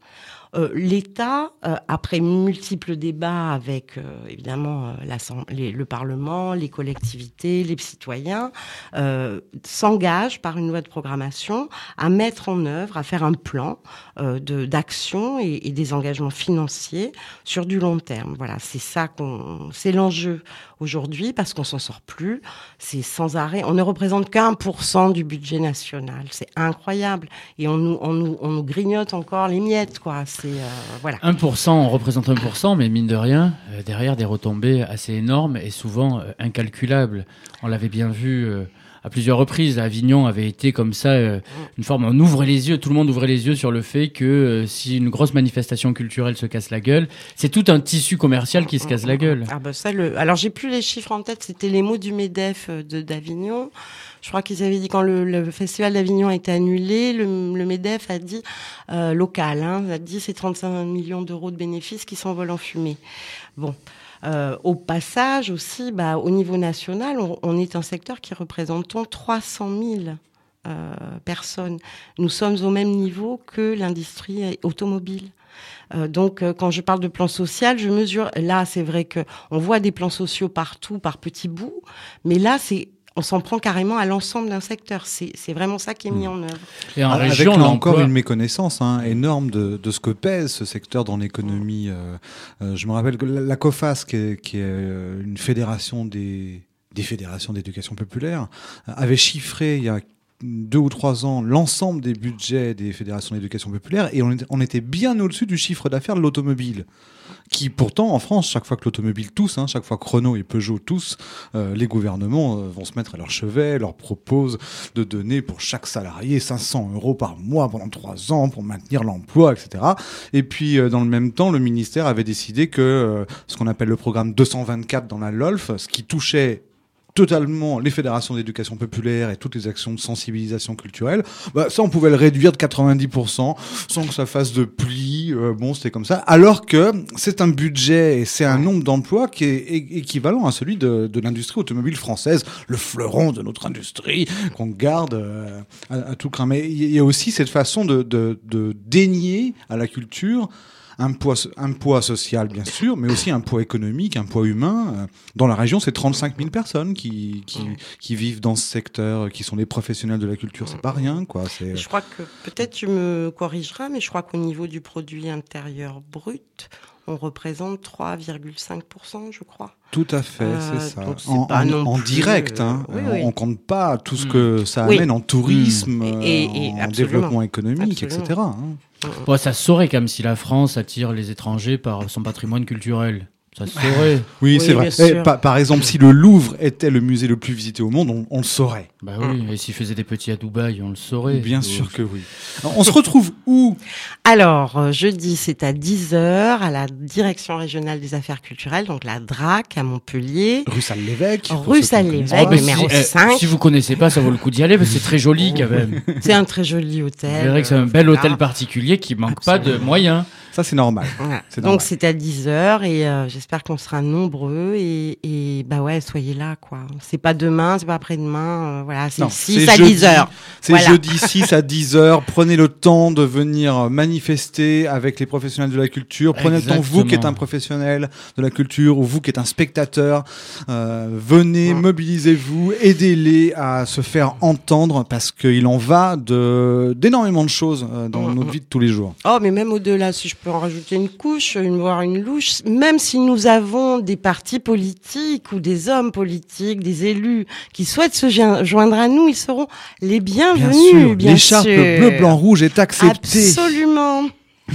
euh, l'État, euh, après multiples débats avec euh, évidemment euh, l'Assemblée, le Parlement, les collectivités, les citoyens, euh, s'engage par une loi de programmation à mettre en œuvre, à faire un plan euh, de, d'action et, et des engagements financiers sur du long terme. Voilà, c'est ça qu'on, c'est l'enjeu aujourd'hui parce qu'on s'en sort plus. C'est sans arrêt. On ne représente qu'un pour cent du budget national. C'est incroyable. Et on nous, on nous, on nous grignote encore les miettes, quoi. C'est, euh, voilà. un pour cent, on représente un pour cent, mais mine de rien, euh, derrière des retombées assez énormes et souvent euh, incalculables. On l'avait bien vu euh, à plusieurs reprises. Avignon avait été comme ça, euh, une forme, on ouvrait les yeux, tout le monde ouvrait les yeux sur le fait que euh, si une grosse manifestation culturelle se casse la gueule, c'est tout un tissu commercial qui se casse la gueule. Ah bah ça, le... Alors j'ai plus les chiffres en tête, c'était les mots du MEDEF de, d'Avignon. Je crois qu'ils avaient dit quand le, le festival d'Avignon a été annulé, le, le MEDEF a dit, euh, local, hein, a dit c'est trente-cinq millions d'euros de bénéfices qui s'envolent en fumée. Bon. Euh, au passage aussi, bah, au niveau national, on, on est un secteur qui représente trois cent mille euh, personnes. Nous sommes au même niveau que l'industrie automobile. Euh, donc, euh, quand je parle de plan social, je mesure. Là, c'est vrai que on voit des plans sociaux partout, par petits bouts, mais là, c'est on s'en prend carrément à l'ensemble d'un secteur. C'est, c'est vraiment ça qui est mis en œuvre. Et en Avec région, là encore une méconnaissance hein, énorme de, de ce que pèse ce secteur dans l'économie. Euh, euh, je me rappelle que la COFAS, qui est, qui est une fédération des, des fédérations d'éducation populaire, avait chiffré il y a deux ou trois ans l'ensemble des budgets des fédérations d'éducation populaire et on était, on était bien au-dessus du chiffre d'affaires de l'automobile. Qui pourtant, en France, chaque fois que l'automobile tousse, hein, chaque fois que Renault et Peugeot toussent, euh, les gouvernements euh, vont se mettre à leur chevet, leur proposent de donner pour chaque salarié cinq cents euros par mois pendant trois ans pour maintenir l'emploi, et cetera. Et puis, euh, dans le même temps, le ministère avait décidé que euh, ce qu'on appelle le programme deux cent vingt-quatre dans la L O L F, ce qui touchait totalement les fédérations d'éducation populaire et toutes les actions de sensibilisation culturelle, bah, ça on pouvait le réduire de quatre-vingt-dix pour cent sans que ça fasse de plis, euh, bon c'était comme ça, alors que c'est un budget et c'est un nombre d'emplois qui est é- équivalent à celui de, de l'industrie automobile française, le fleuron de notre industrie qu'on garde euh, à, à tout crin. Mais il y a aussi cette façon de, de, de dénier à la culture un poids, un poids social, bien sûr, mais aussi un poids économique, un poids humain. Dans la région, c'est trente-cinq mille personnes qui, qui, qui vivent dans ce secteur, qui sont des professionnels de la culture. C'est pas rien, quoi. C'est... Je crois que, peut-être tu me corrigeras, mais je crois qu'au niveau du produit intérieur brut, on représente trois virgule cinq pour cent, je crois. Tout à fait, euh, c'est ça. C'est en, pas en, non en plus, direct, hein. euh, oui, on, oui. on compte pas tout ce que ça oui. amène en tourisme, et, et, en absolument. développement économique, Absolument. et cetera. Hein. Bon, ça se saurait comme si la France attire les étrangers par son patrimoine culturel. Ça se saurait. Oui, oui, c'est vrai. Et, par, par exemple, si le Louvre était le musée le plus visité au monde, on, on le saurait. Bah oui, et s'il faisait des petits à Dubaï, on le saurait. Bien sûr que oui. Alors, on se retrouve où ? Alors, euh, jeudi, c'est à dix heures, à la Direction régionale des affaires culturelles, donc la D R A C à Montpellier. Rue Salle-l'Évêque. Rue Salle-l'Évêque, Oh, numéro si, cinq. Eh, si vous connaissez pas, ça vaut le coup d'y aller, parce que c'est très joli quand même. C'est un très joli hôtel. Vous verrez que c'est un bel hôtel particulier qui manque Absolument. pas de moyens. Ça, c'est normal. Voilà. C'est Donc, normal. c'est à dix heures et euh, j'espère qu'on sera nombreux et, et bah ouais, soyez là, quoi. C'est pas demain, c'est pas après-demain, euh, voilà, c'est Non, six c'est à jeudi, dix heures. C'est Voilà. jeudi six à dix heures. Prenez le temps de venir manifester avec les professionnels de la culture. Prenez Exactement. le temps, vous qui êtes un professionnel de la culture ou vous qui êtes un spectateur, euh, venez, Ouais. mobilisez-vous, aidez-les à se faire entendre parce qu'il en va de, d'énormément de choses euh, dans Ouais, notre ouais. vie de tous les jours. Oh, mais même au-delà, si je peux en rajouter une couche, une, voire une louche, même si nous avons des partis politiques ou des hommes politiques, des élus qui souhaitent se jo- joindre à nous, ils seront les bienvenus, bien sûr. L'écharpe bleu, blanc, rouge est acceptée. Absolument.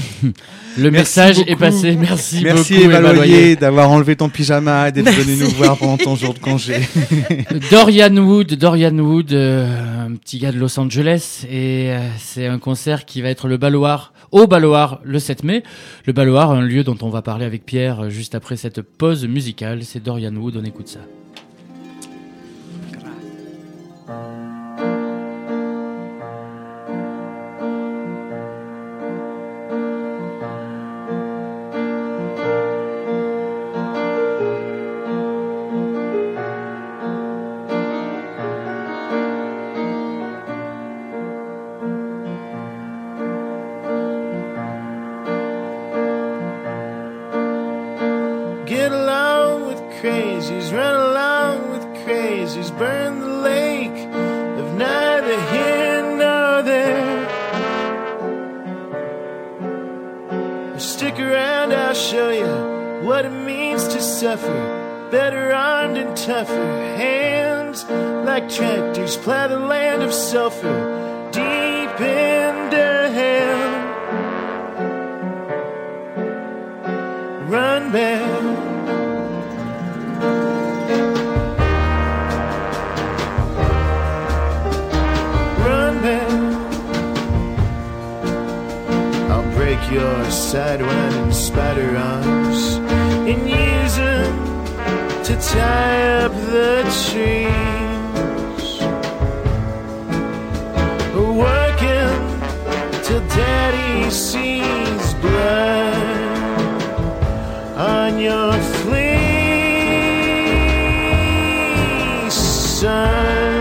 Le Merci message beaucoup. est passé. Merci, Merci beaucoup, Eva Eva Loyer Loyer. d'avoir enlevé ton pyjama et d'être Merci. venu nous voir pendant ton jour de congé. Dorian Wood, Dorian Wood, euh, un petit gars de Los Angeles, et euh, c'est un concert qui va être le Balloir, au Balloir, le sept mai. Le Balloir, un lieu dont on va parler avec Pierre euh, juste après cette pause musicale. C'est Dorian Wood, on écoute ça. Thank daisies, run along with crazies, burn the lake of neither here nor there. Stick around, I'll show you what it means to suffer. Better armed and tougher, hands like tractors plow the land of sulfur, deep into hell. Run back. Run back. I'll break your sidewinding spider arms and use them to tie up the trees. Working till daddy sees blood on your fleece, son.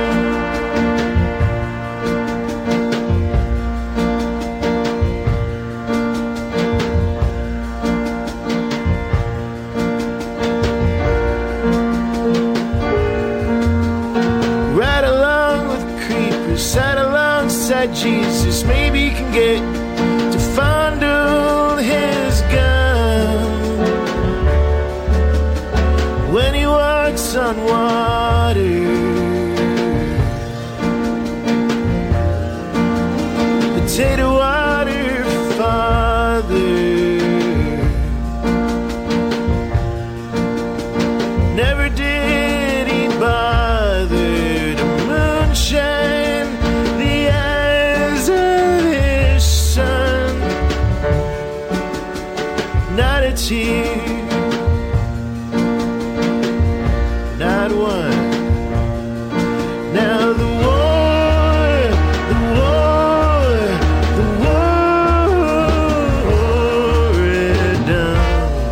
Sat alongside Jesus, maybe you can get to fondle his gun when he walks on water. Potato water, Father. Never did he bother to moonshine tear, not one. Now the war, the war, the war is done.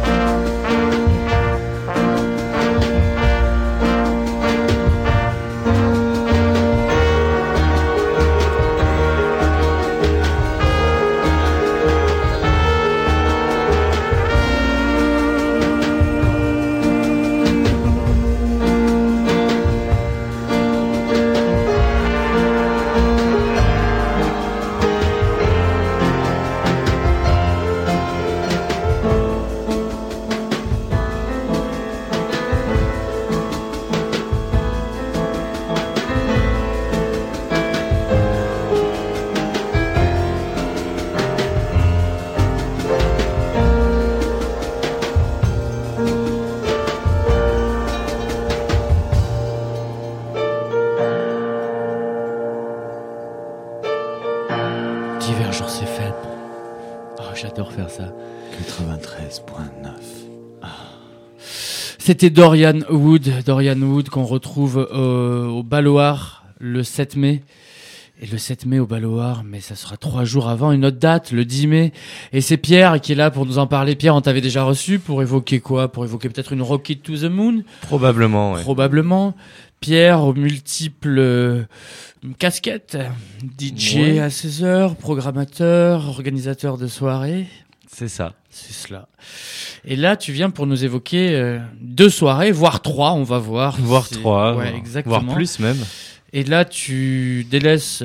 C'était Dorian Wood, Dorian Wood qu'on retrouve euh, au Balloir le sept mai. Et le sept mai au Balloir, mais ça sera trois jours avant une autre date, le dix mai. Et c'est Pierre qui est là pour nous en parler. Pierre, on t'avait déjà reçu pour évoquer quoi? Pour évoquer peut-être une Rocket to the Moon? Probablement, oui. Probablement. Pierre, aux multiples euh, casquettes. D J ouais. À seize heures, programmateur, organisateur de soirées. C'est ça. C'est cela. Et là, tu viens pour nous évoquer euh, deux soirées, voire trois, on va voir. Voire si... trois, ouais, exactement. voire plus même. Et là, tu délaisses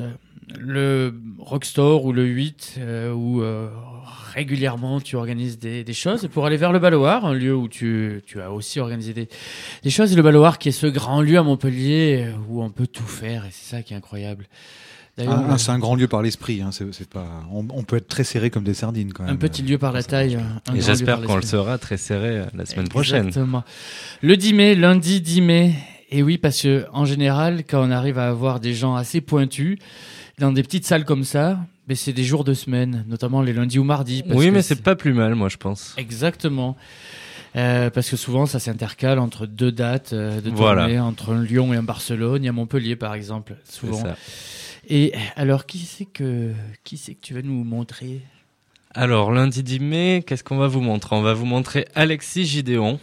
le Rockstore ou le huit, euh, où euh, régulièrement tu organises des, des choses, pour aller vers le Balloir, un lieu où tu, tu as aussi organisé des, des choses. Et le Balloir, qui est ce grand lieu à Montpellier où on peut tout faire, et c'est ça qui est incroyable. Ah, ah, c'est un grand lieu par l'esprit. Hein. C'est, c'est pas... on, on peut être très serré comme des sardines quand même. Un petit lieu par la taille. Un Et j'espère qu'on le sera très serré la semaine prochaine. Exactement. Le dix mai, lundi dix mai. Et oui, parce que en général, quand on arrive à avoir des gens assez pointus dans des petites salles comme ça, mais c'est des jours de semaine, notamment les lundis ou mardis. Oui, mais c'est, c'est pas plus mal, moi, je pense. Exactement. Euh, parce que souvent, ça s'intercale entre deux dates euh, de voilà. tournée, entre un Lyon et un Barcelone, et à Montpellier, par exemple, souvent. C'est ça. Et alors, qui c'est que qui c'est que tu vas nous montrer? Alors, lundi dix mai, qu'est-ce qu'on va vous montrer? On va vous montrer Alexis Gideon,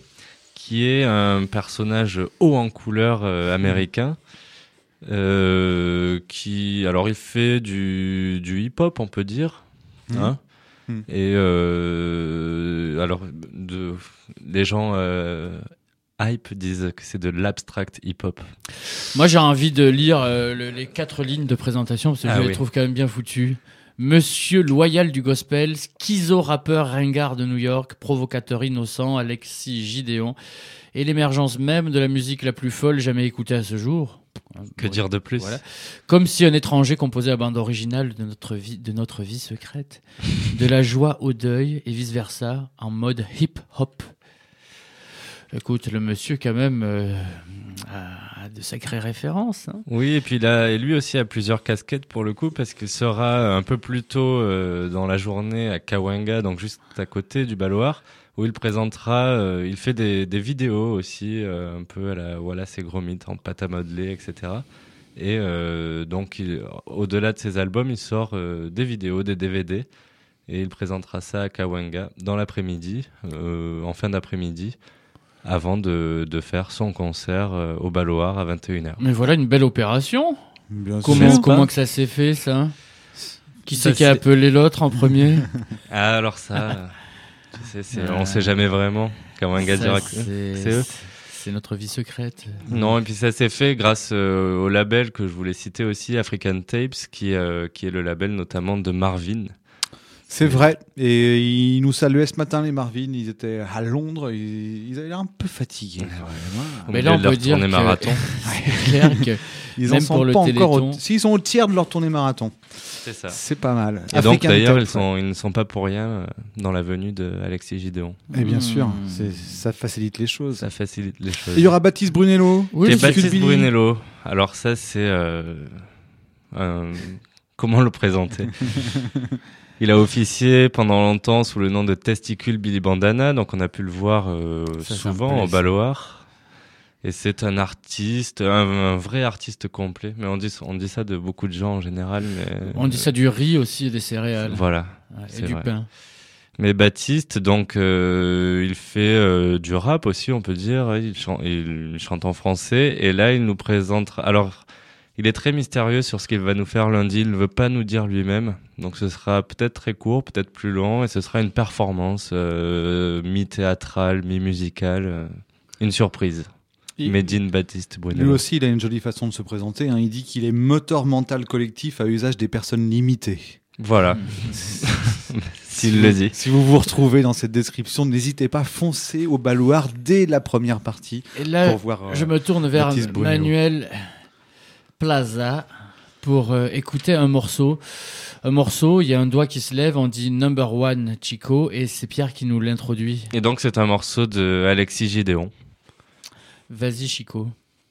qui est un personnage haut en couleur euh, américain, euh, qui, alors, il fait du, du hip-hop, on peut dire, mmh. hein mmh. Et euh, alors, de, les gens euh, Hype disent que c'est de l'abstract hip-hop. Moi, j'ai envie de lire euh, le- les quatre lignes de présentation parce que Ah je les oui. trouve quand même bien foutues. Monsieur loyal du gospel, schizo-rappeur ringard de New York, provocateur innocent, Alexis Gideon, et l'émergence même de la musique la plus folle jamais écoutée à ce jour. Que dire de plus ? Voilà. Comme si un étranger composait la bande originale de notre vie, de notre vie secrète, de la joie au deuil et vice-versa, en mode hip-hop. Écoute, le monsieur quand même euh, a, a de sacrées références. Hein. Oui, et puis là, et lui aussi a plusieurs casquettes pour le coup, parce qu'il sera un peu plus tôt euh, dans la journée à Cahuenga, donc juste à côté du Baloir, où il présentera, euh, il fait des, des vidéos aussi, euh, un peu à la Wallace et Gromit, en pâte à modeler, et cetera. Et euh, donc, il, au-delà de ses albums, il sort euh, des vidéos, des D V D, et il présentera ça à Cahuenga dans l'après-midi, euh, en fin d'après-midi, avant de, de faire son concert euh, au Baloir à vingt et une heures. Mais voilà une belle opération. Bien Comment, sûr. comment que ça s'est fait, ça? Qui Ça, c'est qui a c'est- appelé l'autre en premier? Ah, alors ça, tu sais, c'est- Euh, on sait jamais vraiment. Cahuenga ça, direct. c'est- C'est eux. C'est notre vie secrète. Non, et puis ça s'est fait grâce euh, au label que je voulais citer aussi, African Tapes, qui, euh, qui est le label notamment de Marvin. C'est vrai. Et ils nous saluaient ce matin, les Marvin. Ils étaient à Londres. Ils, ils avaient l'air un peu fatigués. Au Mais milieu là, on de leur peut dire tournée que- marathon. c'est clair que ils même en sont pour le pas encore Téléthon- au... S'ils sont au tiers de leur tournée marathon. C'est ça. C'est pas mal. Et donc African d'ailleurs, Tape, ils, sont, ils ne sont pas pour rien euh, dans la venue de Alexis Gideon. Et bien sûr, c'est- ça facilite les choses. Ça facilite les choses. Et il y aura Baptiste Brunello. Et Baptiste Brunello. Alors ça, c'est... euh, un- Comment le présenter? Il a officié pendant longtemps sous le nom de Testicule Billy Bandana, donc on a pu le voir euh, Ça, ça souvent me plaît, au ça. Baloir. Et c'est un artiste, un, un vrai artiste complet. Mais on dit, on dit ça de beaucoup de gens en général. Mais... On dit ça du riz aussi et des céréales. Voilà. Ouais, et c'est du vrai. pain. Mais Baptiste, donc, euh, il fait euh, du rap aussi, on peut dire. Il, chan- il chante en français. Et là, il nous présente... Alors, il est très mystérieux sur ce qu'il va nous faire lundi. Il ne veut pas nous dire lui-même. Donc, ce sera peut-être très court, peut-être plus long. Et ce sera une performance euh, mi-théâtrale, mi-musicale. euh, une surprise. Il- Medine Baptiste Lui Brunello. aussi, il a une jolie façon de se présenter. hein. Il dit qu'il est moteur mental collectif à usage des personnes limitées. Voilà. S'il le dit. Si vous vous retrouvez dans cette description, n'hésitez pas, foncez au Baloir dès la première partie. Et là, pour voir, euh, je me tourne vers Baptiste Brunello. Manuel Plaza pour euh, écouter un morceau. Un morceau, il y a un doigt qui se lève, on dit Number One Chico, et c'est Pierre qui nous l'introduit. Et donc, c'est un morceau de Alexis Gideon. Vas-y, Chico.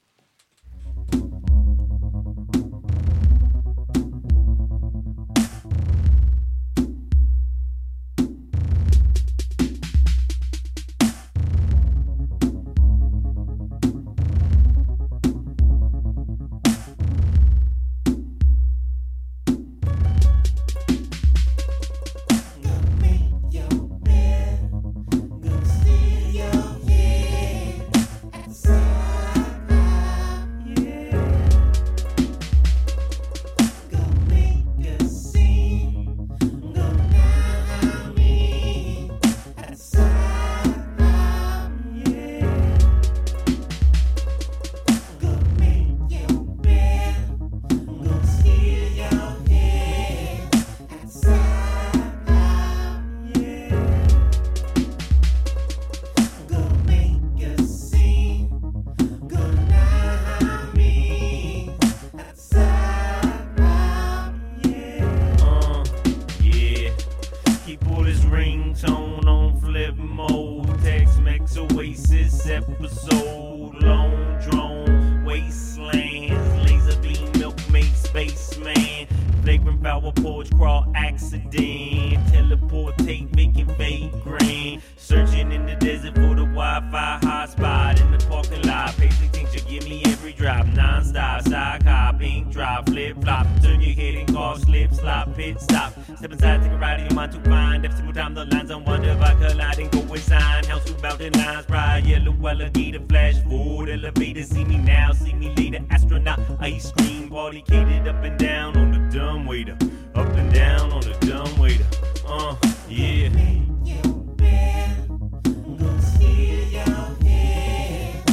Uh, yeah. He pulled his ringtone on flip mode. Tex-Mex Oasis episode. Long drone, wastelands. Laser beam, milkmaid, spaceman. Flagrant power porch crawl accident. Teleportate, making vagrant. Searching in the desert for the Wi-Fi hotspot. In the parking lot, pacing tincture, give me every drop. Non-stop, side car, pink drop, flip-flop. Turn your head and car slip, slop, pit stop. Step inside, take a ride in your mind to find. Every single time the lines on wonder if I collide and go inside. House through mountain lines, pride, yellow alligator, flash forward, elevator. See me now, see me later. Astronaut, ice cream, party catered up and down on the dumb waiter. Up and down on the dumb waiter. Uh, yeah.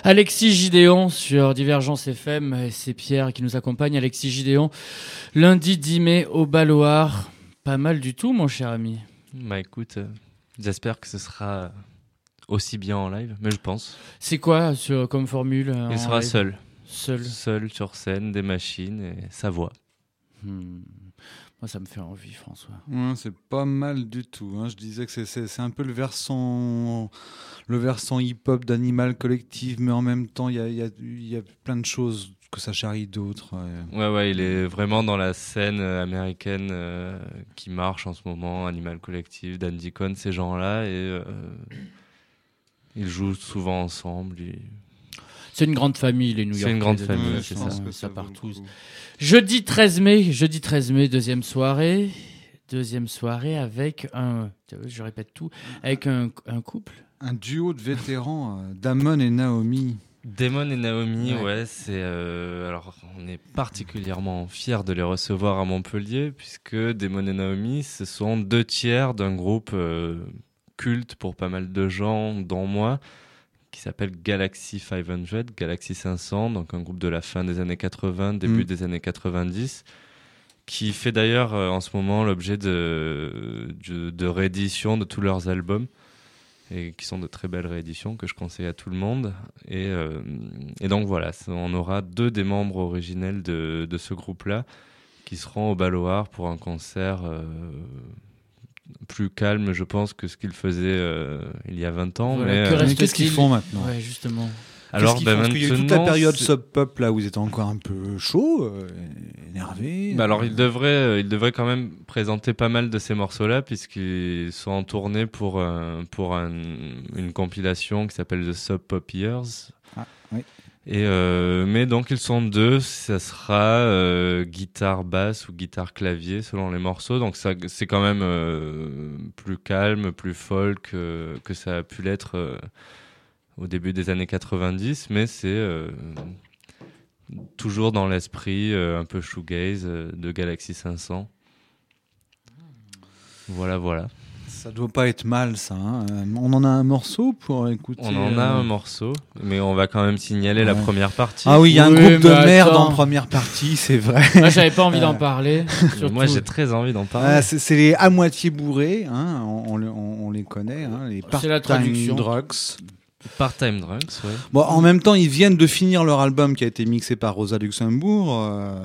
Alexis Gideon sur Divergence F M, et c'est Pierre qui nous accompagne. Alexis Gideon, lundi dix mai au Balloir. Pas mal du tout, mon cher ami. Bah écoute, euh, j'espère que ce sera aussi bien en live, mais je pense. C'est quoi sur, comme formule euh, Il en sera live seul. Seul. Seul sur scène, des machines et sa voix. Hmm. Moi, ça me fait envie, François. Ouais, c'est pas mal du tout. Hein. Je disais que c'est, c'est, c'est un peu le versant, le versant hip-hop d'Animal Collective, mais en même temps, il y a, y, a, y a plein de choses que ça charrie d'autres. Ouais. ouais, ouais, il est vraiment dans la scène américaine euh, qui marche en ce moment, Animal Collective, Dandy Con, ces gens-là, et euh, ils jouent souvent ensemble. Et... C'est une grande famille, les New York. C'est une grande famille, c'est ça. ça, ça part tous. Jeudi treize mai, jeudi treize mai, deuxième soirée. Deuxième soirée avec un, je répète tout, avec un, un couple. Un duo de vétérans, euh, Damon et Naomi. Damon et Naomi, ouais, Ouais. c'est euh, alors on est particulièrement fiers de les recevoir à Montpellier puisque Damon et Naomi, ce sont deux tiers d'un groupe euh, culte pour pas mal de gens, dont moi, qui s'appelle Galaxy cinq cents, Galaxy cinq cents, donc un groupe de la fin des années quatre-vingts, début Mm. des années quatre-vingt-dix, qui fait d'ailleurs euh, en ce moment l'objet de, de, de rééditions de tous leurs albums, et qui sont de très belles rééditions que je conseille à tout le monde. Et, euh, et donc voilà, on aura deux des membres originels de, de ce groupe-là qui seront au Balloir pour un concert euh, plus calme, je pense, que ce qu'ils faisaient euh, il y a vingt ans. Voilà, mais, que euh, reste-t-il Mais qu'est-ce qu'ils font maintenant? Ouais, justement. Alors, Qu'est-ce qu'ils ben font Parce qu'il y a eu toute la maintenant, période c'est- Sub Pop là où ils étaient encore un peu chauds, euh, énervés. Bah alors, ils devraient, euh, ils devraient quand même présenter pas mal de ces morceaux-là, puisqu'ils sont en tournée pour, euh, pour un- une compilation qui s'appelle The Sub Pop Years. Ah, oui. Et euh, mais donc, ils sont deux, ça sera euh, guitare basse ou guitare clavier selon les morceaux. Donc, ça, c'est quand même euh, plus calme, plus folk euh, que ça a pu l'être euh, au début des années quatre-vingt-dix, mais c'est euh, toujours dans l'esprit euh, un peu shoegaze euh, de Galaxy cinq cents. Voilà, voilà. Ça doit pas être mal, ça. Hein. Euh, On en a un morceau pour écouter. On en a euh, un morceau, mais on va quand même signaler la Ouais. première partie. Ah oui, il y a un Oui, groupe de mais merde attends. en première partie, c'est vrai. Moi, j'avais pas envie d'en Euh, parler. surtout. Moi, j'ai très envie d'en parler. Ah, c'est, c'est les à moitié bourrés, hein, on, on, on- on les connaît, hein, les C'est la part-time traduction. drugs. Part-time Drunks, ouais. Bon, en même temps, ils viennent de finir leur album qui a été mixé par Rosa Luxembourg, euh,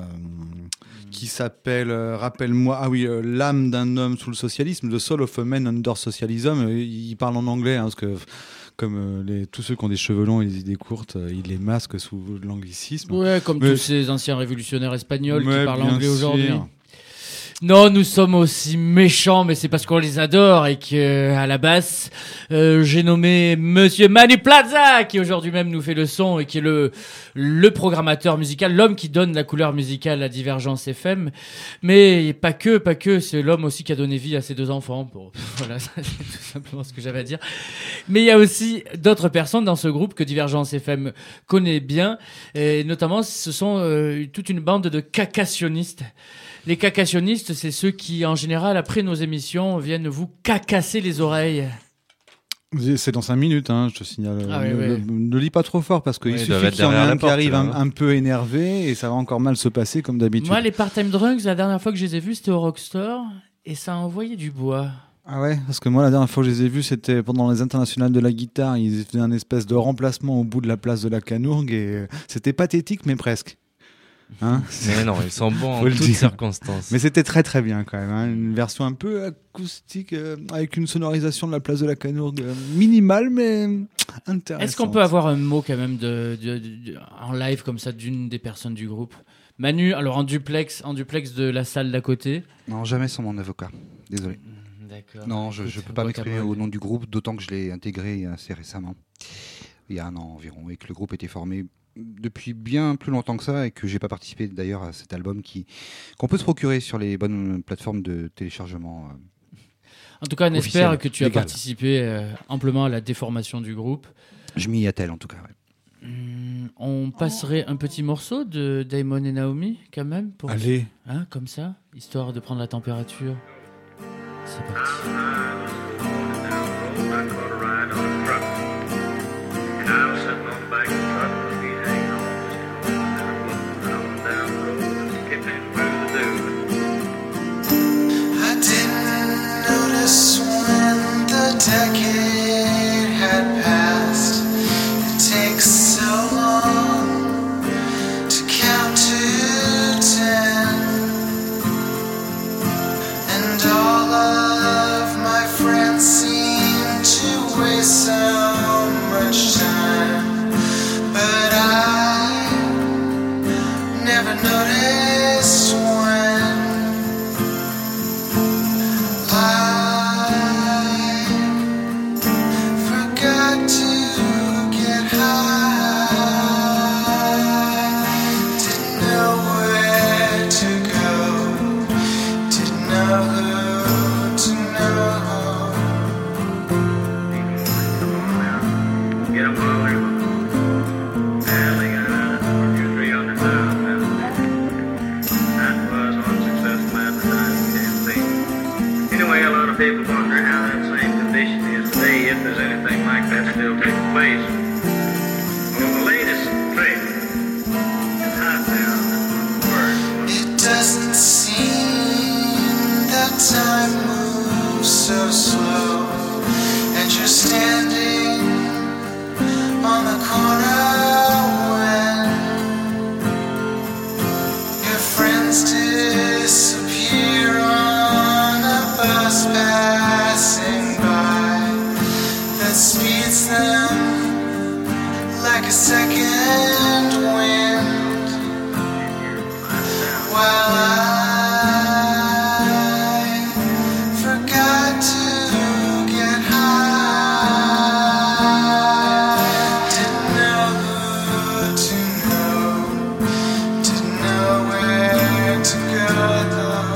qui s'appelle, euh, rappelle-moi, ah oui, euh, L'âme d'un homme sous le socialisme, The Soul of a Man Under Socialism. Euh, Ils parlent en anglais, hein, parce que comme euh, les, tous ceux qui ont des cheveux longs et des idées courtes, euh, ils les masquent sous l'anglicisme. Ouais, comme Mais- tous ces anciens révolutionnaires espagnols Ouais, qui parlent bien anglais sûr. aujourd'hui. Non, nous sommes aussi méchants, mais c'est parce qu'on les adore et que à la basse, euh, j'ai nommé Monsieur Manu Plaza, qui aujourd'hui même nous fait le son et qui est le le programmateur musical, l'homme qui donne la couleur musicale à Divergence F M. Mais pas que, pas que, c'est l'homme aussi qui a donné vie à ses deux enfants. Bon, voilà, c'est tout simplement ce que j'avais à dire. Mais il y a aussi d'autres personnes dans ce groupe que Divergence F M connaît bien, et notamment ce sont euh, toute une bande de cacassionnistes. Les cacassionnistes, c'est ceux qui, en général, après nos émissions, viennent vous cacasser les oreilles. C'est dans cinq minutes, hein, je te signale. Ah ne, ouais, ouais. ne- ne lis pas trop fort parce qu'il Ouais, ils doivent suffit être qu'il y en ait derrière la un qui porte, arrive là, un, hein. un peu énervé et ça va encore mal se passer comme d'habitude. Moi, les part-time drunks, la dernière fois que je les ai vus, c'était au Rockstore, et ça a envoyé du bois. Ah ouais, parce que moi la dernière fois que je les ai vus, c'était pendant les internationales de la guitare. Ils faisaient un espèce de remplacement au bout de la place de la Canourgue et euh, c'était pathétique mais presque. Hein Mais non, ils sont bons en Faut le toutes dire. circonstances. Mais c'était très très bien quand même. Hein. Une version un peu acoustique euh, avec une sonorisation de la place de la Canourgue euh, minimale mais intéressante. Est-ce qu'on peut avoir un mot quand même de, de- de- de- en live comme ça d'une des personnes du groupe? Manu, alors en duplex, en duplex de la salle d'à côté. Non, jamais sans mon avocat. Désolé. D'accord. Non, je ne Écoute, peux pas m'exprimer guacamole. au nom du groupe, d'autant que je l'ai intégré assez récemment, il y a un an environ, et que le groupe était formé depuis bien plus longtemps que ça, et que j'ai pas participé d'ailleurs à cet album qui qu'on peut se procurer sur les bonnes plateformes de téléchargement. euh, En tout cas, on espère officielles, que tu as légales. participé euh, amplement à la déformation du groupe. Je m'y attelle en tout cas. Ouais. Hum, on passerait un petit morceau de Damon et Naomi, quand même pour... Allez. Hein, comme ça, histoire de prendre la température. C'est parti. And I was sitting on the back of the truck. people wondering how that same condition is today, if there's anything like that still taking place. Well, the latest trend is hot now. It doesn't seem that time moves so slow, and you're standing on the corner when your friends disappear on a bus passing by that speeds them like a second wind, while I forgot to get high. Didn't know who to know, didn't know where to go though.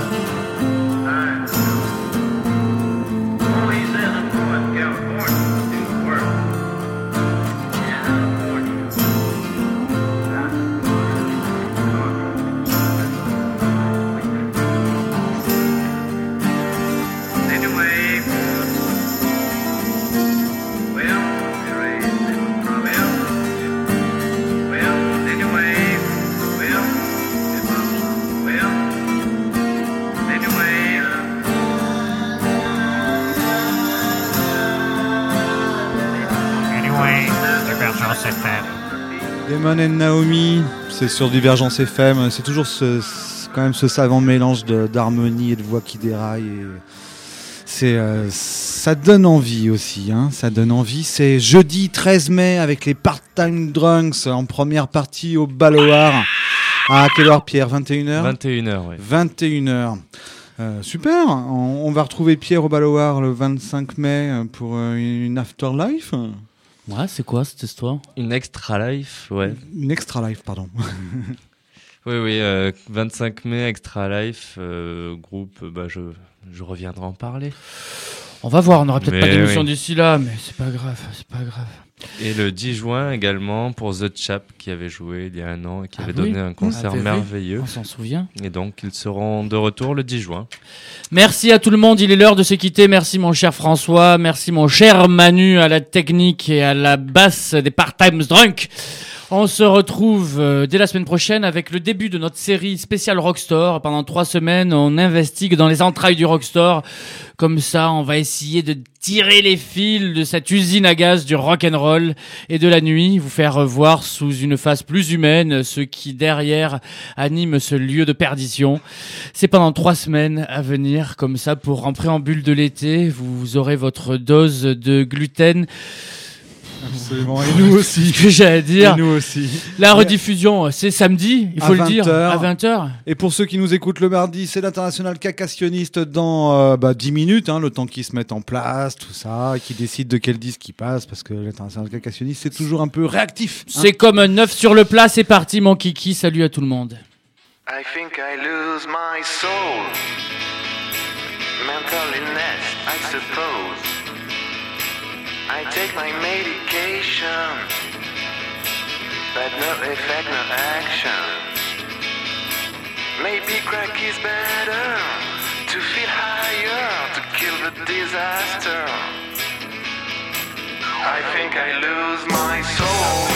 All he says, I'm going to California to do the work. California. Anyway, well, there is a problem. Well, anyway, well, if I'm well, anyway, uh, Anyway, Divergence F M. Damon and Naomi, c'est sur Divergence F M. C'est toujours ce, ce- quand même ce savant mélange de- d'harmonie et de voix qui déraille. Et c'est, euh, ça donne envie aussi. Hein, ça donne envie. C'est jeudi treize mai avec les Part-Time Drunks en première partie au Balloar. À quelle heure, Pierre? vingt et une heures vingt et une heures, oui. vingt et une heures. Euh, super. On, on va retrouver Pierre au Balloar le vingt-cinq mai euh, pour euh, une Afterlife. Ouais, c'est quoi cette histoire? Une extra life, ouais. Une extra life, pardon. Oui, oui, euh, vingt-cinq mai, Extra Life, euh, groupe, euh, bah, je, je reviendrai en parler. On va voir, on n'aura peut-être Mais pas d'émission oui. d'ici là, mais c'est pas grave, c'est pas grave. Et le dix juin également pour The Chap qui avait joué il y a un an et qui Ah avait oui, donné un concert ah, oui, oui. merveilleux. On s'en souvient. Et donc ils seront de retour le dix juin. Merci à tout le monde, il est l'heure de se quitter. Merci mon cher François, merci mon cher Manu à la technique et à la basse des Part-Time Drunk. On se retrouve euh, dès la semaine prochaine avec le début de notre série spéciale Rockstore. Pendant trois semaines, on investigue dans les entrailles du Rockstore. Comme ça, on va essayer de tirer les fils de cette usine à gaz du rock'n'roll et de la nuit, vous faire voir sous une face plus humaine ce qui derrière anime ce lieu de perdition. C'est pendant trois semaines à venir, comme ça, pour en préambule de l'été, vous aurez votre dose de gluten. Absolument, et nous aussi. Ce que j'ai à dire. Et nous aussi. La rediffusion, c'est samedi, il faut À le dire, vingt heures. à vingt heures. Et pour ceux qui nous écoutent le mardi, c'est l'international cacassionniste dans euh, bah, dix minutes, hein, le temps qu'ils se mettent en place, tout ça, et qu'ils décident de quel disque ils passent, parce que l'international cacassionniste, c'est toujours un peu réactif. hein. C'est comme un œuf sur le plat, c'est parti mon kiki, salut à tout le monde. I think I lose my soul. Mental illness, I suppose. I take my medication, but no effect, no action. Maybe crack is better to feel higher, to kill the disaster. I think I lose my soul.